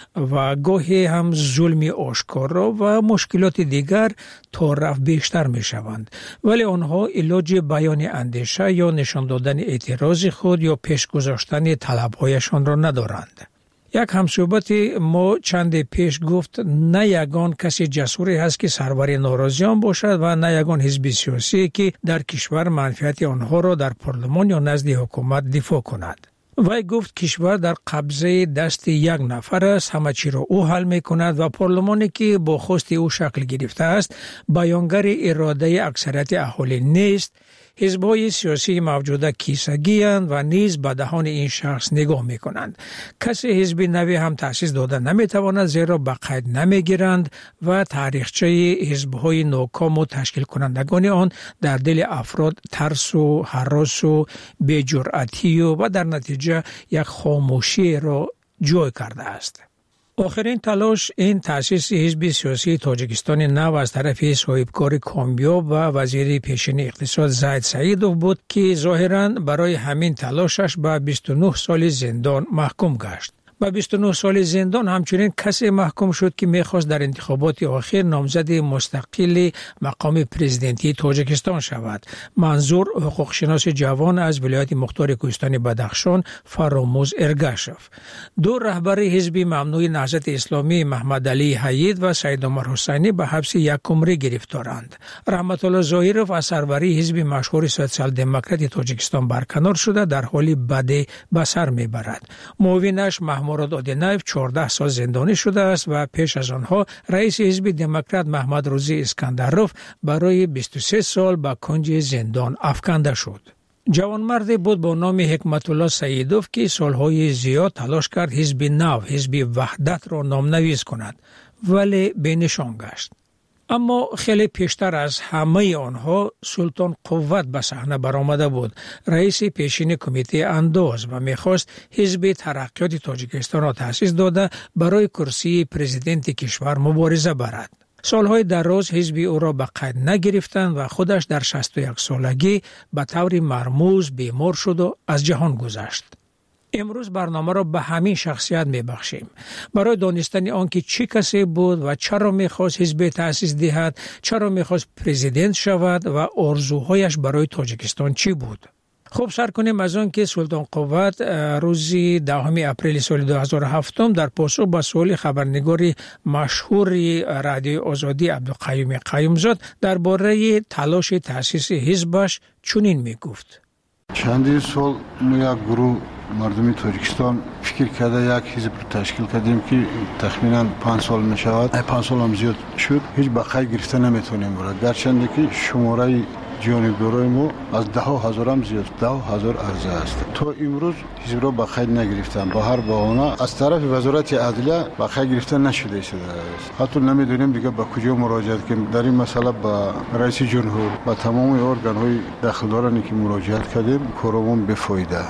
و گاهی هم ظلم آشکارا و مشکلات دیگر تا رفت بیشتر می شوند. ولی آنها علاج بیان اندیشه یا نشان دادن اعتراض خود یا پیش گذاشتن طلب‌هایشان را ندارند. یک همصحبت ما چند پیش گفت نه یگان کسی جسوری هست که سرور ناراضیان باشد و نه یگان حزب سیاسی که در کشور منفعت آنها را در پارلمان یا نزد حکومت دفاع کند. وی گفت کشور در قبضه دست یک نفر است، همه چی را او حل می کند و پارلمانی که با خواست او شکل گرفته است بیانگر اراده اکثریت اهالی نیست. حزب‌های سیاسی موجوده کیسگی اند و نیز به دهان این شخص نگاه می کنند. کسی حزب نوی هم تأسیس داده نمی تواند زیرا به قید نمی گیرند و تاریخچه حزب‌های ناکام و تشکیل کنندگان آن در دل افراد ترس و هراس و بی‌جرأتی و در نتیجه یک خاموشی را جای کرده است. آخرین تلاش این تأسیس حزب سیاسی تاجیکستان نو از طرف صاحبکار کامیاب و وزیر پیشین اقتصاد زید سعیدوف بود که ظاهراً برای همین تلاشش به بیست و نه سال زندان محکوم گشت. با بیست و نه سال زندان همچنین کسی محکوم شد که میخواست در انتخابات آخر نامزد مستقل مقام پرزیدنتی تاجیکستان شود. منظور حقوق شناس جوان از ولایت مختار کوهستان بدخشان فراموز ارگاشف. دو رهبر حزب ممنوع نهضت اسلامی محمد علی حید و سید عمر حسینی به حبس یک عمری گرفتارند. رحمت الله ظاهرов از سروری حزب مشهور سوسیال دموکرات تاجیکستان برکنار شده در حالی بد به سر میبرد. معاونش محمود مراد آدینایف چهارده سال زندانی شده است و پیش از آنها رئیس حزب دموکرات محمد روزی اسکندروف برای بیست و سه سال به کنج زندان افکنده شد. جوانمردی بود با نام حکمت الله سعیدوف که سالهای زیاد تلاش کرد حزب نو، حزب وحدت را نامنویس کند ولی بینشان گشت. اما خیلی پیشتر از همه آنها سلطان قوت به صحنه برآمده بود، رئیس پیشین کمیته انداز و میخواست حزب ترقیات تاجیکستان را تأسیس داده برای کرسی پرزیدنت کشور مبارزه برد. سالهای دراز حزب او را به قید نگرفتند و خودش در شصت و یک سالگی به طور مرموز بیمار شد و از جهان گذشت. امروز برنامه را به همین شخصیت میبخشیم برای دانستن آنکه چه کسی بود و چرا میخواست حزب تأسیس دهد، چرا میخواست پرزیدنت شود و آرزوهایش برای تاجیکستان چی بود. خب سر کنیم از آن که سلطان قوت روز دهم اپریل سال دو هزار و هفت در پاسخ به سوال خبرنگار مشهور رادیو آزادی عبدالقیوم قیومزاد درباره تلاش تأسیس حزبش چنین میگفت: چندین سال ما یک گروه مردمی تاجیکستان فکر کرده یک حزب تشکیل کردیم که تخمینا پنج سال می شود. پنج سال هم زیاد شد، هیچ بقای گرفته نمیتونیم برد، گرچنده که شماره جانبدارای ما از ده هزار هم زیاد، ده هزار عرضه است. تا امروز حزب را بقای نگرفتن، با هر بهانه از طرف وزارت عدلیه بقای گرفته نشده شده است. حتی نمیدونیم دیگه به کجا مراجعه کنیم. در این مسئله با رئیس جمهور و تمام ارگان های دخلدارانی که مراجعه کردیم کارمون بفایده.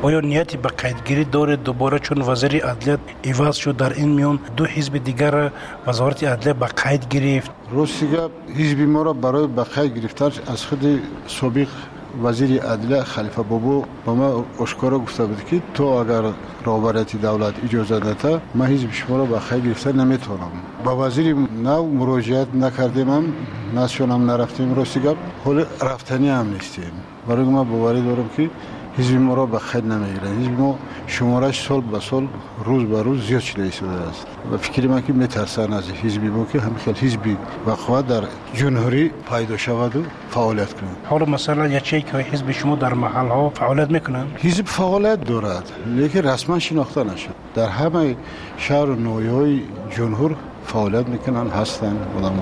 آیا نیتی به قیدگیری داره دوباره چون وزیر عدلیه عوض شد در این میان دو حزب دیگر وزارت عدلیه به قید گرفت؟ راستیگه حزب ما را برای به قید گرفتن از خود سابق وزیر عدلیه خلیفه بابو با ما اشکارا گفته بود که تو اگر رهبریت دولت اجازه داده ما حزب شما را به قید گرفتن نمیتونم. با وزیر نو مراجعت نکردیم، هم نشونم نرفتیم. راستیگه حال رفتنی هم نیستیم. برای ما باوری دارم که حزب ما را به قید نمیگیرند. حزب ما شمارش سال به سال روز به روز زیاد شده شده است و فکر من که میترسن از حزبی ما که همین حزبی وقوع در جمهوری پیدا شود و فعالیت کنند. حالا مثلا یکی که حزب شما در محل ها فعالیت میکنند؟ حزب فعالیت دارد لیکن رسما شناخته نشد. در همه شهر و ناحیه‌های جمهور فعالیت میکنن هستن.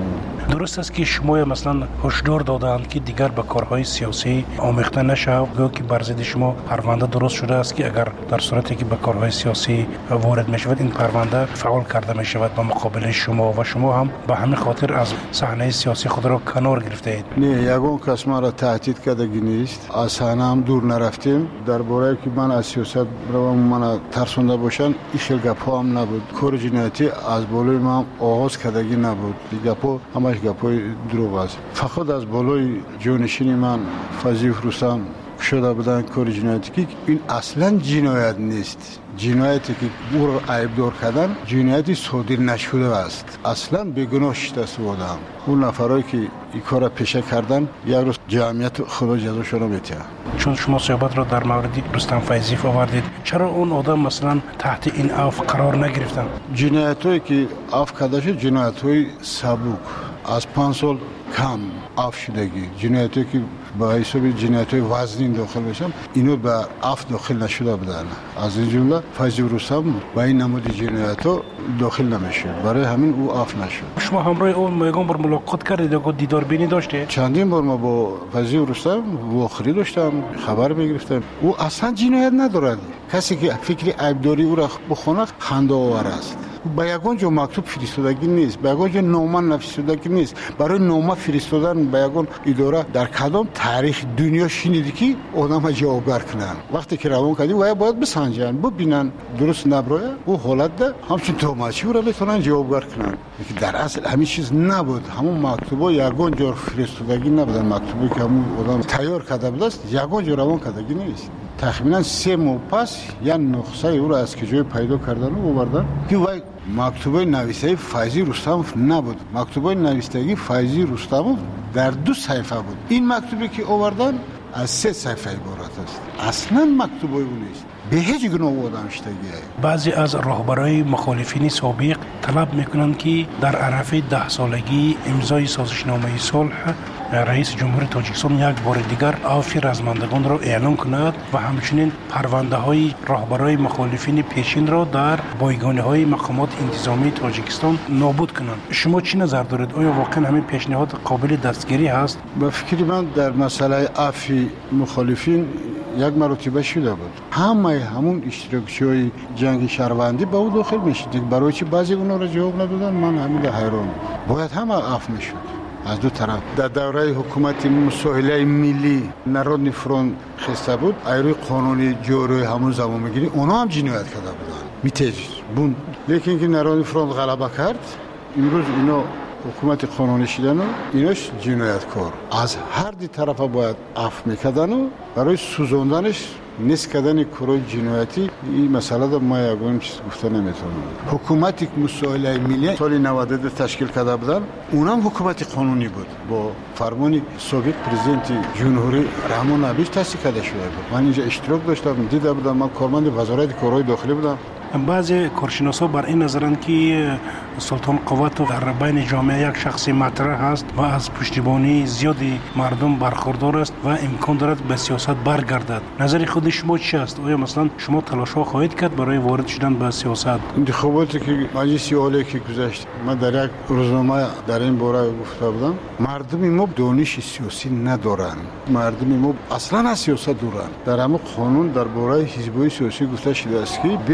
درست است که شما مثلا هشدار دادند که دیگر به کارهای سیاسی آمیخته نشود، گویا که بر ضد شما پرونده درست شده است که اگر در صورتی که به کارهای سیاسی وارد میشود این پرونده فعال کرده میشود به مقابل شما و شما هم به همین خاطر از صحنه سیاسی خود را کنار گرفته اید. نه، یگان کس ما را تهدید کردگی نیست. از صحنه هم دور نرفتیم. درباره که من از سیاست رو من ترسونده باشن این خیلی گپا هم نبود. کار جنایتی از بالای ما آغاز کردگی نبود. گپا همش گپای دروغ است. فقط از بالای جانشین من فضیل رستم شده بودن کار جنایتی که این اصلا جنایت نیست. جنایتی که او را عیبدار کردن جنایتی صادر نشده است. اصلا بیگناه شده بودم. اون نفرایی که این کار را پیشه کردن یک روز جمعیت خدا جزاشون را میده. چون شما صحبت را در مورد رستم فیضی آوردید، چرا اون آدم مثلا تحت این عفو قرار نگرفتن؟ جنایتایی که عفو کرده شد جنایت‌های سبک از پنج سال کم عفو شدگی، جنایتی که با حساب جنایت‌های وزنی داخل بشن اینو به عفو داخل نشده بودن. از این جمله فیضی رستم با این نمود جنایت‌ها داخل نمیشه، برای همین او عفو نشد. شما همراه اون میگم بر ملاقات کردید و دیدار بینی داشته؟ چندین بار ما با فیضی رستم واخری داشتم، خبر میگرفتم. او اصلا جنایت ندارد. کسی که فکر عیبداری او را بخونه خنده آور است. با یگان جا مکتوب فرستادگی نیست، با یگان جا نامه نفرستادگی نیست. برای نامه فرستادن با یگان اداره در کدام تاریخ دنیا شنیدی که آدم جوابگر کنن؟ وقتی که روان کردی و باید بسنجن ببینن درست نبرای او حالت ده همچون توماچی رو بتونن جوابگر کنن. که در اصل همین چیز نبود. همون مکتوبا یگان جا فرستادگی نبودن. مکتوبی که همون آدم تیار کرده بود است یگان جا روان کردگی نیست. تقریبا سه ماه پس یا نقصه او را از کجای پیدا کردن و آوردن که وای مکتوبه نویسه فیضی رستم نبود. مکتوبه نویسندگی فیضی رستم در دو صفحه بود. این مکتوبی که آوردن از سه صفحه عبارت است. اصلا مکتوبه او نیست. به هیچ گونه آدم شدگی. بعضی از رهبرای مخالفین سابق طلب میکنند که در عرف ده سالگی امضای سازشنامه صلح رئیس جمهور تاجیکستان یک بار دیگر عفو رزمندگان را اعلام کند و همچنین پرونده های رهبرای مخالفین پیشین را در بایگانه های مقامات انتظامی تاجیکستان نابود کنند. شما چی نظر دارید؟ آیا واقعا همین پیشنهاد قابل دستگیری هست؟ به فکر من در مسئله عفو مخالفین یک مرتبه شده بود. همه همون اشتراکچی‌های جنگ شهروندی به او داخل میشد. برای چی بعضی اونا را جواب ندادن؟ من همین حیران. باید همه عفو میشد از دو طرف. در دوره حکومت مساهله ملی نارودنی فرونت خسته بود. ایروی قانونی جوری همون زمان میگیری اونا هم جنایت کرده بودن. میتیج بون. لیکن که نارودنی فرونت غلبه کرد امروز اینا حکومت قانونی شدن و ایناش جنایتکار. از هر دی طرف باید عفو میکردن و برای سوزاندنش نیست کردن کارهای جنایتی این مسئله در ما یگان چیز گفته نمیتونم. حکومتی که مساهله ملی سال نود و دو تشکیل کرده بودن اونم حکومت قانونی بود با فرمان سابق پرزیدنت جمهوری رحمان نبیش تأسیس کرده شده بود. من اینجا اشتراک داشتم، دیده بودم. من کارمند وزارت کارهای داخلی بودم. بعضی کارشناسا بر این نظرند که سلطان قوت در بین جامعه یک شخص مطرح است و از پشتیبانی زیادی مردم برخوردار است و امکان دارد به سیاست برگردد. نظر خود شما چی است؟ آیا مثلا شما تلاش‌ها خواهید کرد برای وارد شدن به سیاست؟ انتخاباتی که مجلس عالی که گذشت من در یک روزنامه در این باره گفته بودم مردم ما دانش سیاسی ندارند. مردم ما اصلا از سیاست دورند. در همه قانون درباره حزب‌های سیاسی گفته شده است که به یک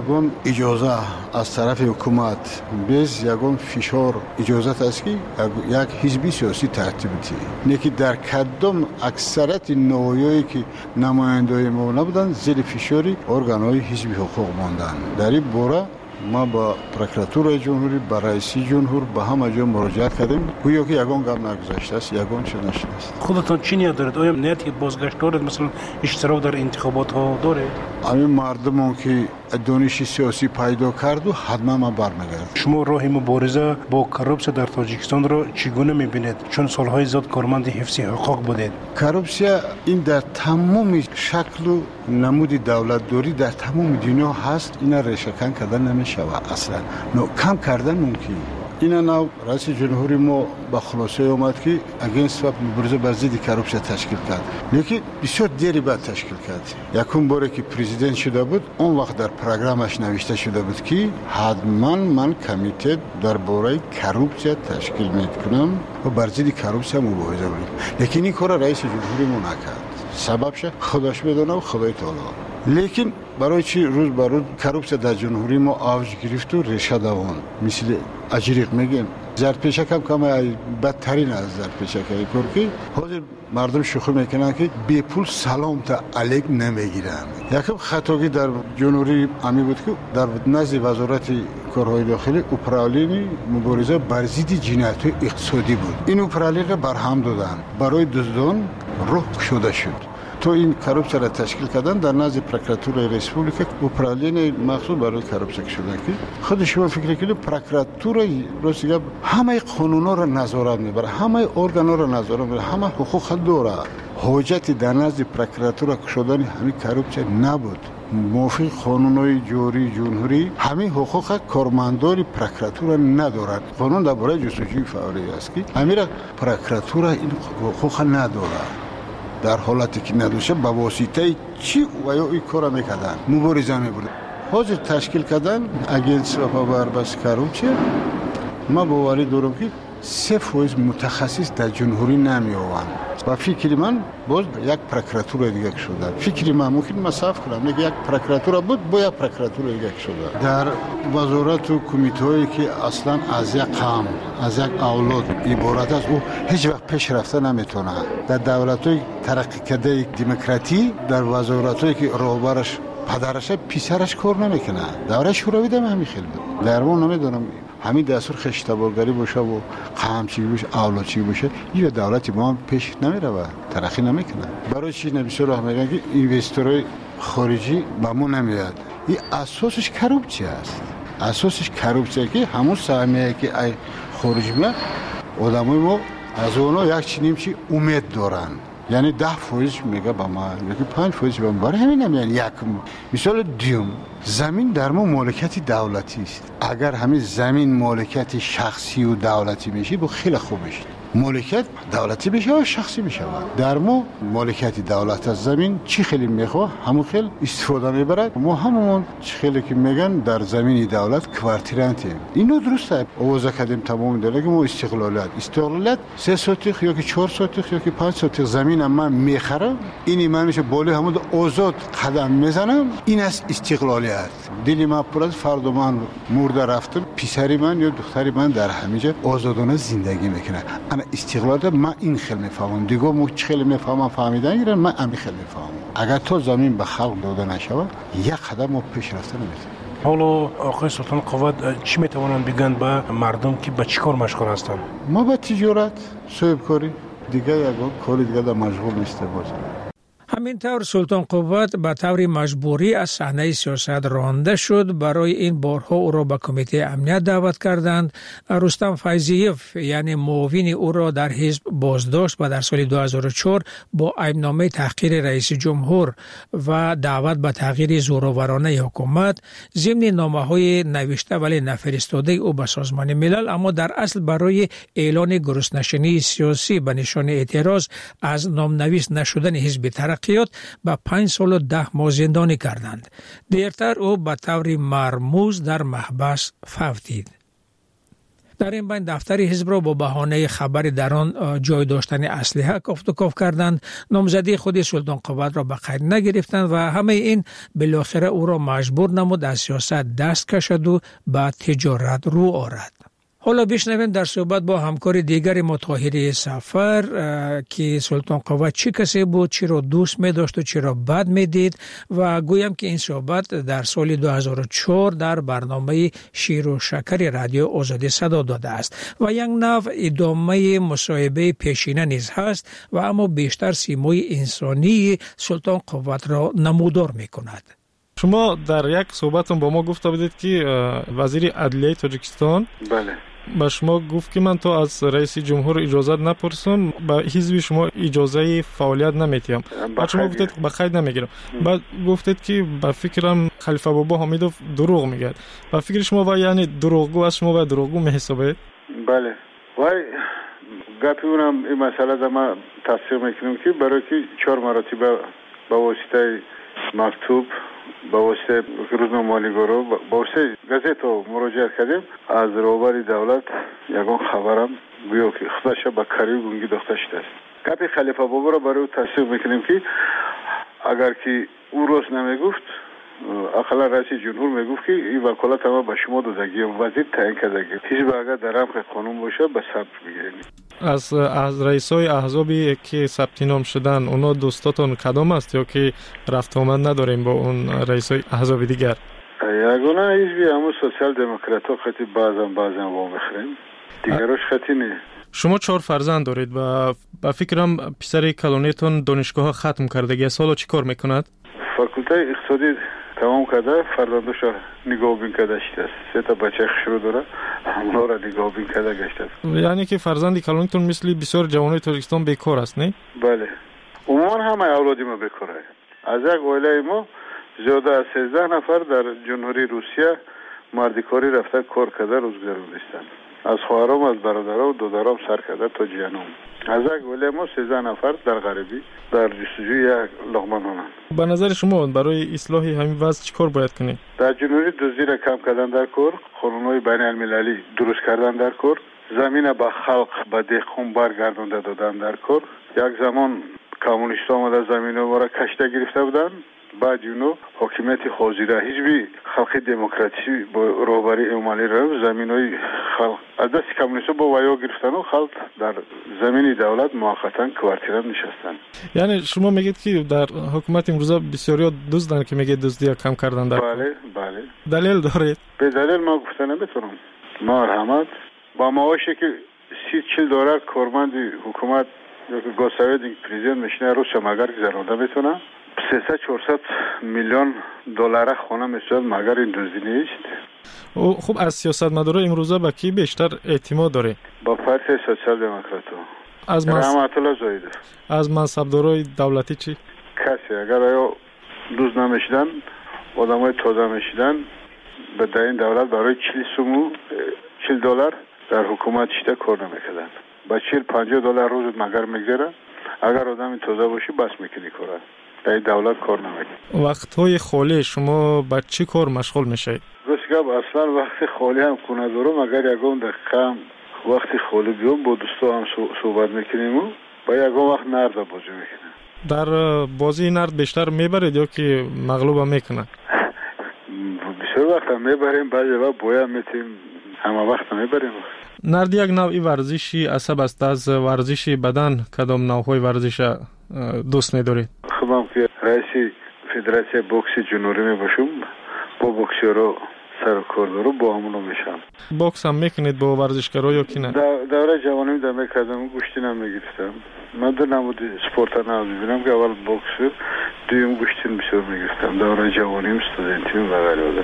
یگون اجازه از طرف حکومت بیز یگون فشار اجازت است که یک حزبی سیاسی ترتیب دی نیکی در کدام اکثریت نوعی که نمایندای ما نبودن زیر فشاری ارگانهای حزبی حقوق ماندن. در این باره ما با پروکراتورای جمهوری، با رئیس جمهور با همه جا مراجعه کردیم. گویا که یگان گام نگذاشته است، یگان چه نشده است. خودتان چی نیت دارید؟ آیا نیت که بازگشت دارید، مثلا اشتراک در انتخابات ها دارید؟ همین مردمان که دانش سیاسی پیدا کرد و حتما ما برمیگردیم. شما راه مبارزه با کروپسیا در تاجیکستان را چگونه میبینید؟ چون سالهای زیاد کارمند حفظ حقوق بودید. کروپسیا این در تمام شکل و نمود دولتداری در تمام دنیا هست. اینا ریشه‌کن کردن نمیشود اصلا. نو کم کردن ممکن. اینا نو رئیس جمهوری ما با خلاصه اومد که اگینست و مبارزه بر ضد کروپسیا تشکیل کرد. لیکن بسیار دیری بعد تشکیل کرد. یکم باره که پرزیدنت شده بود، اون وقت در پروگرامش نوشته شده بود که حتما من کمیته درباره کروپسیا تشکیل میکنم و بر ضد کروپسیا مبارزه کنم. لیکن این کار رئیس جمهوری ما نکرد. سببش خودش بدونه و خدای تعالی. لیکن برای چی روز بر روز کروپسیا در جمهوری ما اوج گرفت و ریشه دوان مثل اجریق میگن زرپیشک هم کم بدترین از زرپیشکایی که حاضر مردم شوخی میکنن که بی پول سلام تا علیک نمیگیرن. یکم خطاگی در جمهوری امی بود که در نزد وزارت کارهای داخلی اپرالین مبارزه بر ضد جنایت‌های اقتصادی بود. این اپرالین را برهم دادن، برای دزدان راه گشوده شد. تو این کروپسیا را تشکیل کردن در نزد پروکراتورای ریسپوبلیک اپرالین مخصوص برای کروپسیا شده که خود شما فکر کنید پروکراتور روسیه همه قانونا را نظارت میبره، همه ارگانا را نظارت میبره، همه حقوق داره. حاجت در نزد پروکراتور شدن همین کروپسیا نبود. موافق قانونهای جاری جمهوری همین حقوق کارمندان پروکراتور ندارد. قانون درباره جستجوی فوری است که همین پروکراتور این حقوق نداره. در حالتی که ندوشه با واسطه چی و یا این کار میکردن مبارزه میبرد. حاضر تشکیل کردن اگینست و پابربست کروپسیا. ما باوری دارم که سه فویز متخصص در جمهوری نمیآوند و فکر من باز یک پروکراتور دیگه شده. فکر من ممکن مصاف کنم نگه یک پروکراتور بود با یک پروکراتور دیگه شده. در وزارت و کمیته هایی که اصلا از یک قوم از یک اولاد عبارت است او هیچ وقت پیش رفته نمیتونه. در دولت های ترقی کرده دموکراتی در وزارت هایی که راهبرش پدرش پسرش کار نمیکنه. دوره شوروی دم همین خیلی بود. در اون نمیدونم همین دستور خشتبارگری باشه و قمچی باشه اولادچی باشه یه دولتی ما پیش نمیره و ترقی نمیکنه. برای چی نمیشه راه میگن که اینوستورهای خارجی به ما نمیاد. این اساسش کروپسیا است. اساسش کروپسیا که همون سهمیه که ای خارجی میاد آدمای ما از اونها یک چنیم چی امید دارن. یعنی ده فویز میگه با ما یکی پنج فویز با ما برای همین نمیان. یک مثال دیوم زمین در ما مالکیت دولتی است. اگر همین زمین مالکیت شخصی و دولتی میشه با خیلی خوب میشه. مالکیت دولتی بشه و شخصی بشه. در ما مالکیت دولت از زمین چی خیلی میخواه همون خیلی استفاده میبرد. ما همون چی خیلی که میگن در زمین دولت کوارتیرانتیم. اینو درسته آوازه کردیم تمام داره که ما استقلالیت استقلالیت سه سوتیخ یا که چهار سوتیخ یا که پنج سوتیخ زمین من میخرم اینی منش بالا همون آزاد قدم میزنم این است استقلالیت. دلی من پر از فرد من مرده رفتم پسری من یا دختری من در همینجا آزادانه زندگی میکنه. استقلال من این خیلی میفهمم دیگه مو خیلی میفهمم فهمیدن ایران من همین خیلی میفهمم. اگر تو زمین به خلق داده نشود یک قدم ما پیش رفته نمیتونیم. حالا آقای سلطان قوت چی میتوانند بگن به مردم که به چیکار مشغول هستند؟ ما به تجارت صاحب کاری دیگه یک کاری دیگه در مشغول نیستیم. همینطور سلطان قوت به طور مجبوری از صحنه سیاست رانده شد. برای این بارها او را به کمیته امنیت دعوت کردند. رستم فیضیف یعنی معاون او را در حزب بازداشت و در سال دو هزار و چهار با ایبنامه تحقیر رئیس جمهور و دعوت به تغییر زورآورانه حکومت ضمن نامه‌های نوشته ولی نفرستاده او به سازمان ملل، اما در اصل برای اعلان گرسنه‌شینی سیاسی به نشان اعتراض از نامنویس نشدن حزب ترقیات به پنج سال و ده ماه زندانی کردند. دیرتر او به طور مرموز در محبس فوت دید. در این بین دفتر حزب را با بهانه خبر در آن جای داشتن اسلحه کافتوکاف کردند. نامزدی خود سلطان قوت را به قید نگرفتند و همه این بالاخره او را مجبور نمود از سیاست دست کشد و به تجارت رو آرد. حالا بشنویم در صحبت با همکار دیگر ما طاهری سفر که سلطان قوت چی کسی بود، چی را دوست می داشت و چی را بد می دید و گویم که این صحبت در سال دو هزار و چهار در برنامه شیر و شکر رادیو آزادی صدا داده است و یک نوع ادامه مصاحبه پیشینه نیز هست و اما بیشتر سیمای انسانی سلطان قوت را نمودار می کند. شما در یک صحبتون با ما گفته بودید که وزیر عدلیه تاجیکستان بله با شما گفت که من تو از رئیس جمهور اجازه نپرسم، با حزب شما اجازه فعالیت نمیتیم. بعد شما گفتید به قید نمیگیرم. بعد گفتید که با فکرم خلیفه بابا حمیدوف دروغ میگه. با فکر شما و یعنی دروغگو از شما و دروغگو میحسابید؟ بله. وای گپی اونم این مسئله در ما تصدیق میکنم که برای که چهار مرتبه با واسطه مکتوب با واسطه روزنامه‌نگارا با واسطه گازیت مراجعه کردیم از روبر دولت یگان خبرم گویا که خودش به کاری گونگی داخته شده است. گپی خلیفه بابا را برای او تصدیق میکنیم که اگر که او روز نمیگفت اقلا رئیس جمهور میگفت که این وکالت ما به شما دادگی وزیر تعیین کردگی حزب اگر در رمق قانون باشه به ثبت میگیریم. از از رئیسای احزابی که ثبت نام شدن اونا دوستاتون کدام است یا که رفت آمد نداریم با اون رئیسای احزاب دیگر؟ یگانه حزبی همون سوسیال دموکرات ها خطی بعضن بعضن وام بخریم دیگرش خطی نه. شما چهار فرزند دارید و با فکرم پسر کلونیتون دانشگاه ختم کرده. سالا چی کار میکند؟ فاکولته اقتصادی تمام کرده، فرزندش نگاه بین کرده است. سه تا بچه شروع داره، همونا را نگاه بین کرده گشته است. یعنی که فرزند کلونیتون مثل بسیار جوانای تاجیکستان بیکار است، نه؟ بله. عموما همه اولادی ما بیکاره. از یک عائله ما زیاده از سیزده نفر در جمهوری روسیه مردکاری رفته کار کرده روزگار نیستند. از خواهرام از برادرام و دادرام سر کرده تا جنوم. از یک عائله ما سیزده نفر در غربی در جستجوی یک لقمه نانند. به نظر شما برای اصلاح همین وضع چیکار باید کنیم؟ در جمهوری دزدی را کم کردن در کار، قانون‌های بین المللی درست کردن در کار، زمین به خلق به دهقان برگردانده دادن در کار. یک زمان کمونیست‌ها آمده زمین ما را کشته گرفته بودند، بعد اونو حاکمیت حاضره حزب خلق دموکراسی با رهبری عملی را زمین‌های خلق از دست کمونیست‌ها با ویا گرفتن و خلق در زمین دولت موقتا کوارتیرا نشستن. یعنی شما میگید که در حکومت امروزه بسیاری دزدن که میگه دزدی کم کردن در بله بله دلیل دارید؟ به دلیل ما گفتن نمیتونم. مرحمت با معاشی که سی چل دلار کارمند حکومت یا که گوساوید پرزیدنت میشنه رو شماگر گذرونده میتونه سیصد چهارصد میلیون دلار خونه میشد مگر این دزدی نیست. او خب از سیاستمدارا امروزه با کی بیشتر اعتماد داره؟ با پارتی سوسیال دموکرات. از رحمت الله زاید. از منصبدارای دولتی چی؟ کسی اگر آیا دوز نمیشدن آدمای تازه میشدن به در این دولت برای چهل سومو چهل دلار در حکومت شده کار نمیکردن. با چهل پنجاه دلار روز مگر میگذره اگر آدم تازه باشی بس میکنی کاره. در دولت کار نمیکنه. وقت‌های خالی شما با چی کار مشغول میشید؟ گفتم اصلا وقت خالی هم کنه دارم اگر یکم دقیقه وقتی خالی بیام با دوستا هم صحبت میکنیم و با یکم وقت نرد بازی میکنیم. در بازی نرد بیشتر میبرید یا که مغلوب هم میکنه؟ بسیار وقت هم میبریم بعضی وقت بویا میتیم همه وقت میبریم. نرد یک نوعی ورزشی عصب است. از ورزش بدن کدام نوعهای ورزش دوست ندارید؟ خودم که رئیس فدراسیون بوکس جنوبی می باشم با بوکسورا سر کار دارم با همونو میشم. بوکس هم میکنید با ورزشکارا یا کی نه؟ دوره جوانی دم کردم گوشتی نم میگرفتم. من دو نمود سپورت نم میبینم که اول بوکس دویم گوشتی بسیار میگرفتم. دوره جوانیم استودنتیم و غیره.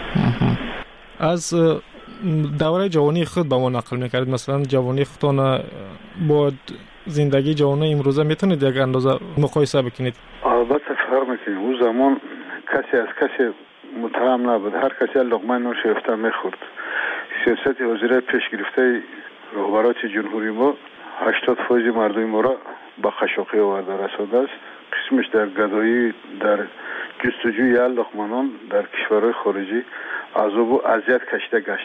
از دوره جوانی خود با ما نقل میکردید، مثلا جوانی خودتان با زندگی جوانی امروزه میتونید یک اندازه مقایسه بکنید؟ البته فرق میکنه. اون زمان کسی از کسی متهم نبود، هر کسی لقمه نون شیفته میخورد. سیاست وزیر پیش گرفته رهبرات جمهوری ما هشتاد فیصد مردم ما را با خشاقی آورده رسانده است. قسمش در گدایی در جستجوی لقمه نان در کشورهای خارجی عذاب و اذیت کشیده گشتند.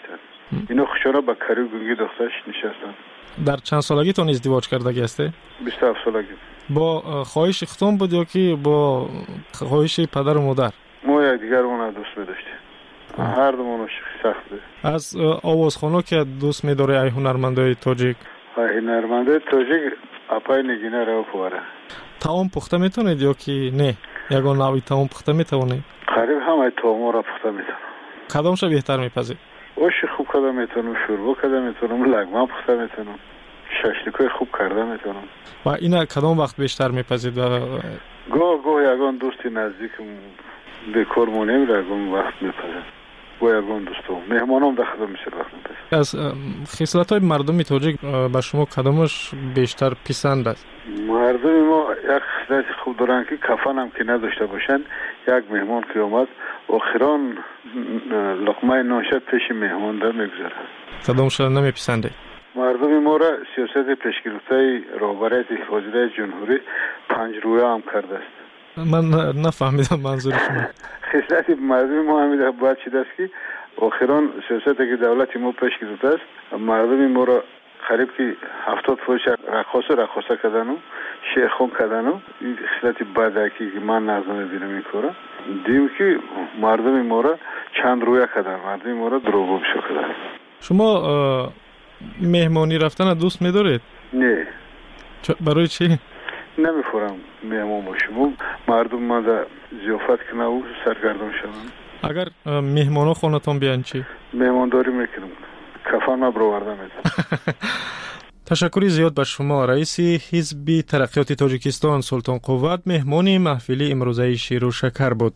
اینا خوشانه با کاری گنگی دخترش نشستن. در چند سالگیتون ازدواج کردگی هستی؟ بیست و هفت سالگی. با خواهش اختون بود یا که با خواهش پدر و مادر؟ ما یک دیگر اون دوست می‌داشتیم. هر دومون سخت بود. از آوازخوان‌ها که دوست می‌داره ای هنرمندای تاجیک؟ ای هنرمندای تاجیک اپای نگینه رو پواره. تاون پخته میتونید یا که نه؟ یگان نوعی تاون پخته میتونید؟ قریب همه تاون را پخته میتونم. کدامش بهتر میپذید؟ اوش خوب کرده میتونم، شوربا کرده میتونم، لگمه پخته میتونم، ششلیکای خوب کرده میتونم. و اینا کدام وقت بیشتر میپذید؟ و گاه گاه یگان دوستی نزدیکم به کار مونیم یگان وقت میپذید. گاه یگان دوستم مهمانم در خدمت میشه وقت میپذید. از خصلت‌های مردم تاجیک به شما کدامش بیشتر پسند است؟ مردم ما یک خصلت خوب دارن که کفن هم که نداشته باشن. یک مهمان که اومد آخران لقمه ناشد پیش مهمان در میگذاره. کدامش نمیپسنده؟ مردم ما را سیاست پیشگرفته رهبریت حفاظت جمهوری پنج رویه هم کرده است. من نفهمیدم منظور شما. خصلت مردم ما همین باید چیز است که آخران سیاست که دولت ما پیش گرفته است مردم ما را قریب که هفتاد فوش رقاص رقاصه کردن و شیخون کردن و این خصلت بدکی که من نظر میبینم این کارا دیم که مردم ما را چند رویه کردن، مردم ما را دروغ بشو کردن. شما مهمانی رفتن دوست می‌دارید؟ نه. برای چی؟ نمی‌خورم مهمان باشم. مردم ما در ضیافت کنه و سرگردان شدن. اگر مهمانا خونتون بیان چی؟ مهمانداری میکنم. کفن ما برآورده میکنم. تشکری زیاد به شما. رئیس حزب ترقیات تاجیکستان سلطان قوت مهمان محفل امروزه شیر و شکر بود.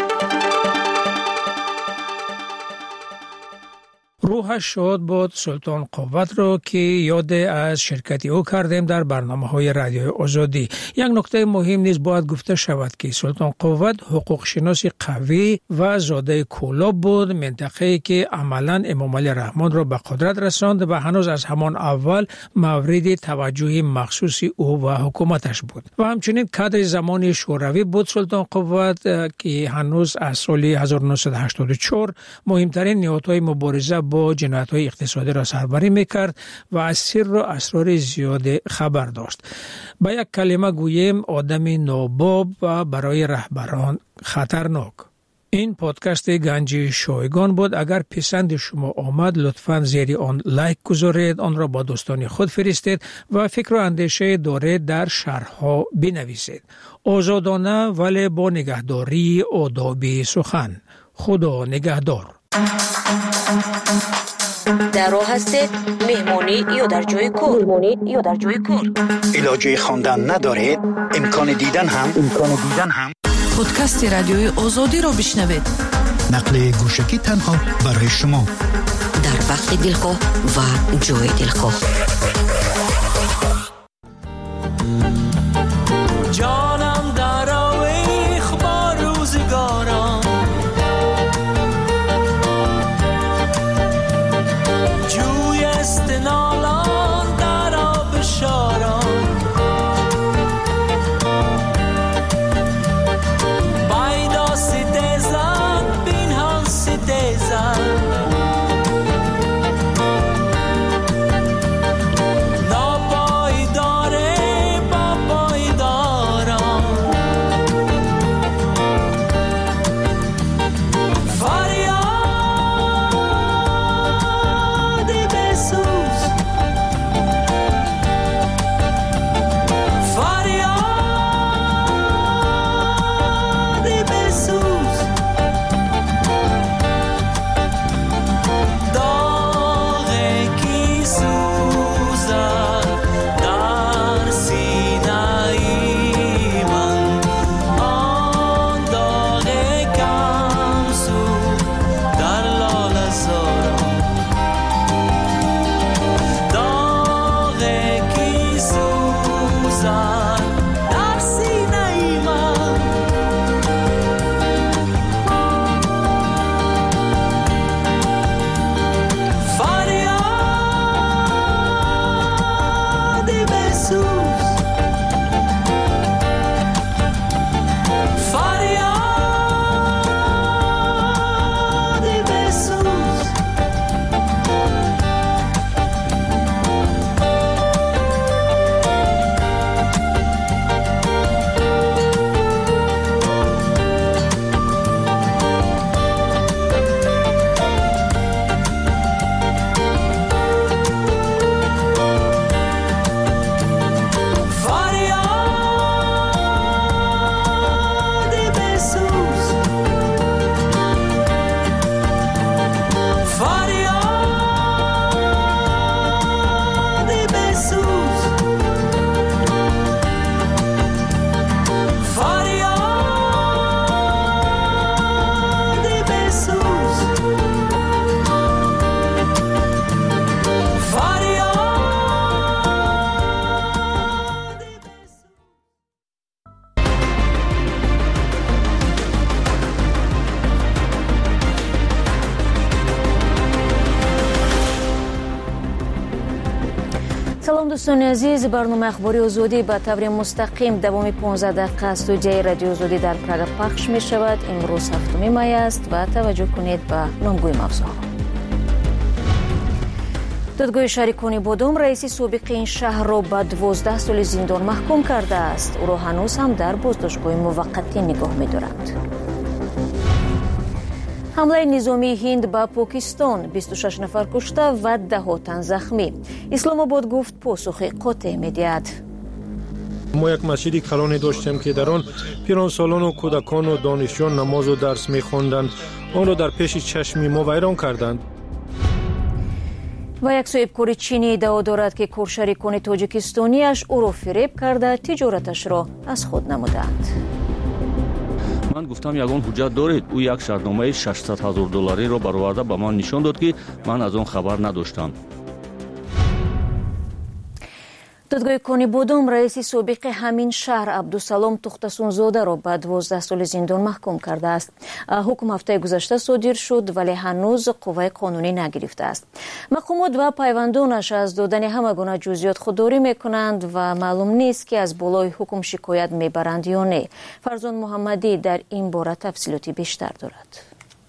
روحش شاد بود سلطان قوت رو که یاد از شرکتی او کردیم در برنامه های رادیوی آزادی. یک نکته مهم نیز باید گفته شود که سلطان قوت حقوق شناس قوی و زاده کولاب بود، منطقه‌ای که عملاً امام علی رحمان را به قدرت رساند و هنوز از همان اول مورد توجه مخصوص او و حکومتش بود. و همچنین کادر زمان شوروی بود سلطان قوت که هنوز از سال هزار و نهصد و هشتاد و چهار مهمترین نهادهای مبارزه با جنایت‌های اقتصادی را سربری می‌کرد و از سر و اسرار زیاد خبر داشت. با یک کلمه گوییم آدم ناباب و برای رهبران خطرناک. این پادکست گنج شایگان بود. اگر پسند شما آمد لطفاً زیر آن لایک گذارید، آن را با دوستان خود فرستید و فکر و اندیشه دارید در شرح‌ها بنویسید. آزادانه ولی با نگهداری آداب سخن. خدا نگهدار. در راه هستید مهمانی یا در جای کار مهمانی یا در جای کار علاجه خواندن ندارید امکان دیدن هم امکان دیدن هم پادکست رادیوی آزادی را بشنوید. نقل گوشکی تنها برای شما در وقت دلخواه و جای دلخواه. جانم در آویخ با روزگارم جوی استنالان در آب شاران بایدا ستیزن بینهان ستیزن دوستان عزیز، برنامه اخباری آزادی به طور مستقیم دوام پانزده دقیقه استودیوی رادیو آزادی در پراگ پخش می شود. امروز هفتم می است و توجه کنید به نامگوی موضوعها. دادگاه شهری کنی بادام رئیس سابق این شهر را به دوازده سال زندان محکوم کرده است. او را هنوز هم در بازداشتگاه موقتی نگاه می دارند. حمله نظامی هند به پاکستان، بیست و شش نفر کشته و ده ها تن زخمی. اسلام آباد گفت پاسخ قاطع می‌دهد. ما یک مسجد کلانی داشتیم که در آن پیرانسالان و کودکان و دانشجویان نماز و درس می‌خواندند. آن را در پیش چشم ما ویران کردند. و یک صاحبکار چینی ادعا دارد که کارشریکان تاجیکستانیش او را فریب کرده تجارتش را از خود نمودند. من گفتم یگان حجت دارید؟ او یک شرطنامه ششصد هزار دلاری را برآورده به من نشان داد که من از آن خبر نداشتم. دادگاه کنی بادام رئیس سابق همین شهر عبدالسلام تختسونزاده را به دوازده سال زندان محکوم کرده است. حکم هفته گذشته صادر شد ولی هنوز قوه قانونی نگرفته است. مقامات و پیوندانش از دادن همه گونه جزئیات خودداری میکنند و معلوم نیست که از بالای حکم شکایت میبرند یا نه. فرزان محمدی در این باره تفصیلاتی بیشتر دارد.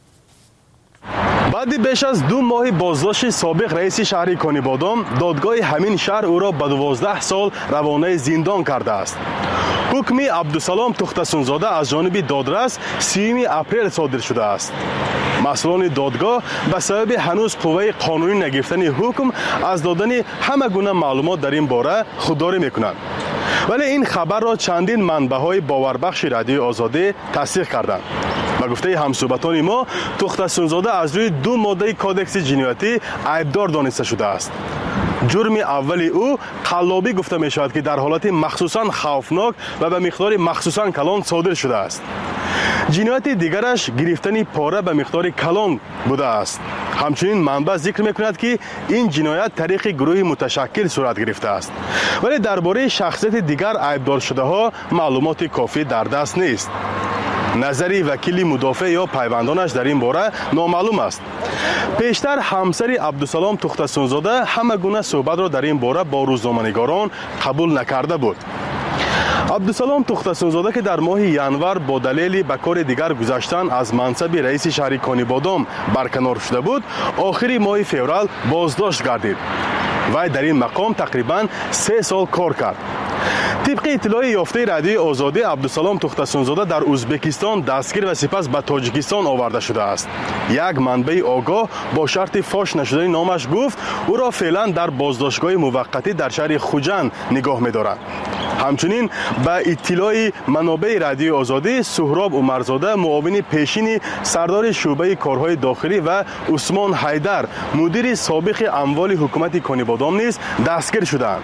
بعد بیش از دو ماه بازداشت سابق رئیس شهری کنی بادام، دادگاه همین شهر او را به دوازده سال روانه زندان کرده است. حکم عبدالسلام تختسونزاده از جانب دادرس سیوم اپریل صادر شده است. مسئولان دادگاه به سبب هنوز قوه قانونی نگرفتن حکم از دادن همه گونه معلومات در این باره خودداری میکنند. ولی این خبر را چندین منبع‌های باوربخش رادیو آزادی تصدیق کردند. با گفته همصحبتان ما، تختسونزاده از روی دو ماده کودکس جنایتی عیبدار دانسته شده است. جرم اولی او قلابی گفته می شود که در حالت مخصوصاً خوفناک و به مقدار مخصوصاً کلان صادر شده است. جنایت دیگرش گرفتن پاره به مقدار کلان بوده است. همچنین منبع ذکر میکند که این جنایت طریق گروه متشکل صورت گرفته است. ولی درباره شخصیت دیگر عیبدار شده ها معلومات کافی در دست نیست. نظری وکیل مدافع یا پیوندانش در این باره نامعلوم است. پیشتر همسر عبدالسلام تختسونزاده همه گونه صحبت را در این باره با روزنامه‌نگاران قبول نکرده بود. عبدالسلام تختسونزاده که در ماه ینور با دلیل به کار دیگر گذشتن از منصب رئیس شهر کنی بادام برکنار شده بود، آخر ماه فوریه بازداشت گردید. وی در این مقام تقریباً سه سال کار کرد. طبق اطلاع یافته رادیو آزادی، عبدالسلام تختسونزاده در ازبکستان دستگیر و سپس به تاجیکستان آورده شده است. یک منبع آگاه با شرط فاش نشدن نامش گفت او را فعلا در بازداشتگاه موقتی در شهر خوجند نگاه می‌دارند. همچنین به اطلاع منابع رادیو آزادی، سهراب عمرزاده معاون پیشین سردار شعبه کارهای داخلی و عثمان حیدر مدیر سابق اموال حکومت کنی بادام نیز دستگیر شدند.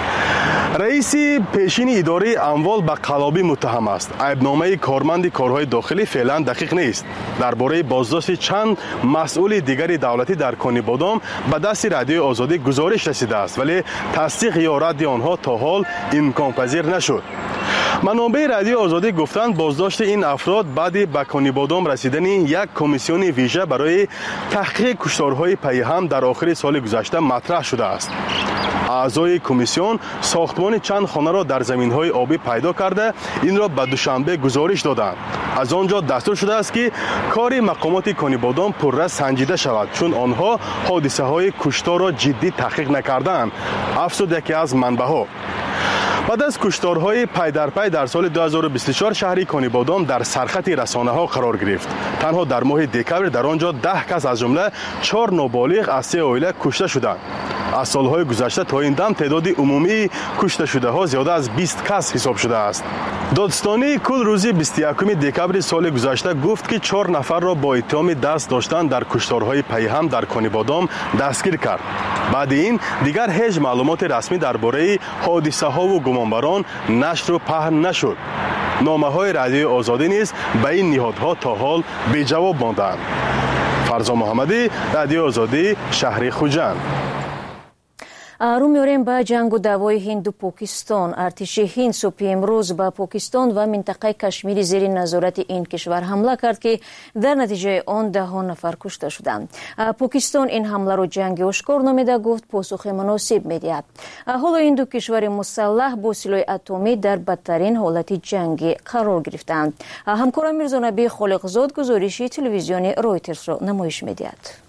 رئیس پیشین اداره اموال به قلابی متهم است. عیبنامه کارمند کارهای داخلی فعلا دقیق نیست. درباره بازداشت چند مسئول دیگر دولتی در کنی بادام به دست رادیو آزادی گزارش رسیده است ولی تصدیق یا رد آنها تا حال امکان پذیر نشد. منابع رادیو آزادی گفتند بازداشت این افراد بعد به کنی بادام رسیدن یک کمیسیون ویژه برای تحقیق کشتارهای پیهم در آخر سال گذشته مطرح شده است. اعضای کمیسیون ساختمان چند خانه را در زمین‌های آبی پیدا کرده این را به دوشنبه گزارش دادند. از آنجا دستور شده است که کار مقامات کنی بادام پررس سنجیده شود چون آنها حادثه‌های کشتار را جدی تحقیق نکردند. افزود یکی از منبع‌ها. بعد از کشتارهای پی در پی در سال دو هزار و بیست و چهار شهری کنی بادام در سرخط رسانه‌ها قرار گرفت. تنها در ماه دکبر در آنجا ده کس از جمله چهار نابالغ از سه عائله کشته شدند. از سالهای گذشته تا این دم تعداد عمومی کشته شده ها زیاده از بیست کس حساب شده است. دادستانی کل روز بیست و یکم دکبر سال گذشته گفت که چهار نفر را با اتهام دست داشتن در کشتارهای پیهم در کنی بادام دستگیر کرد. بعد این دیگر هیچ معلومات رسمی درباره حادثه ها و گمانبران نشر و پهن نشد. نامه های رادیو آزادی نیز به این نهادها تا حال بی جواب ماندند. فرزان محمدی، رادیو آزادی، شهر خوجند. رو میاریم به جنگ و دعوای هند و پاکستان. ارتش هند صبح امروز به پاکستان و منطقه کشمیر زیر نظارت این کشور حمله کرد که در نتیجه آن ده ها نفر کشته شدند. پاکستان این حمله را جنگ آشکار نامیده، گفت پاسخ مناسب میدهد. حالا این دو کشور مسلح با سلاح اتمی در بدترین حالت جنگی قرار گرفتند. همکارم میرزا نبی خالقزاد گزارشی تلویزیونی رویترز را نمایش میدهد.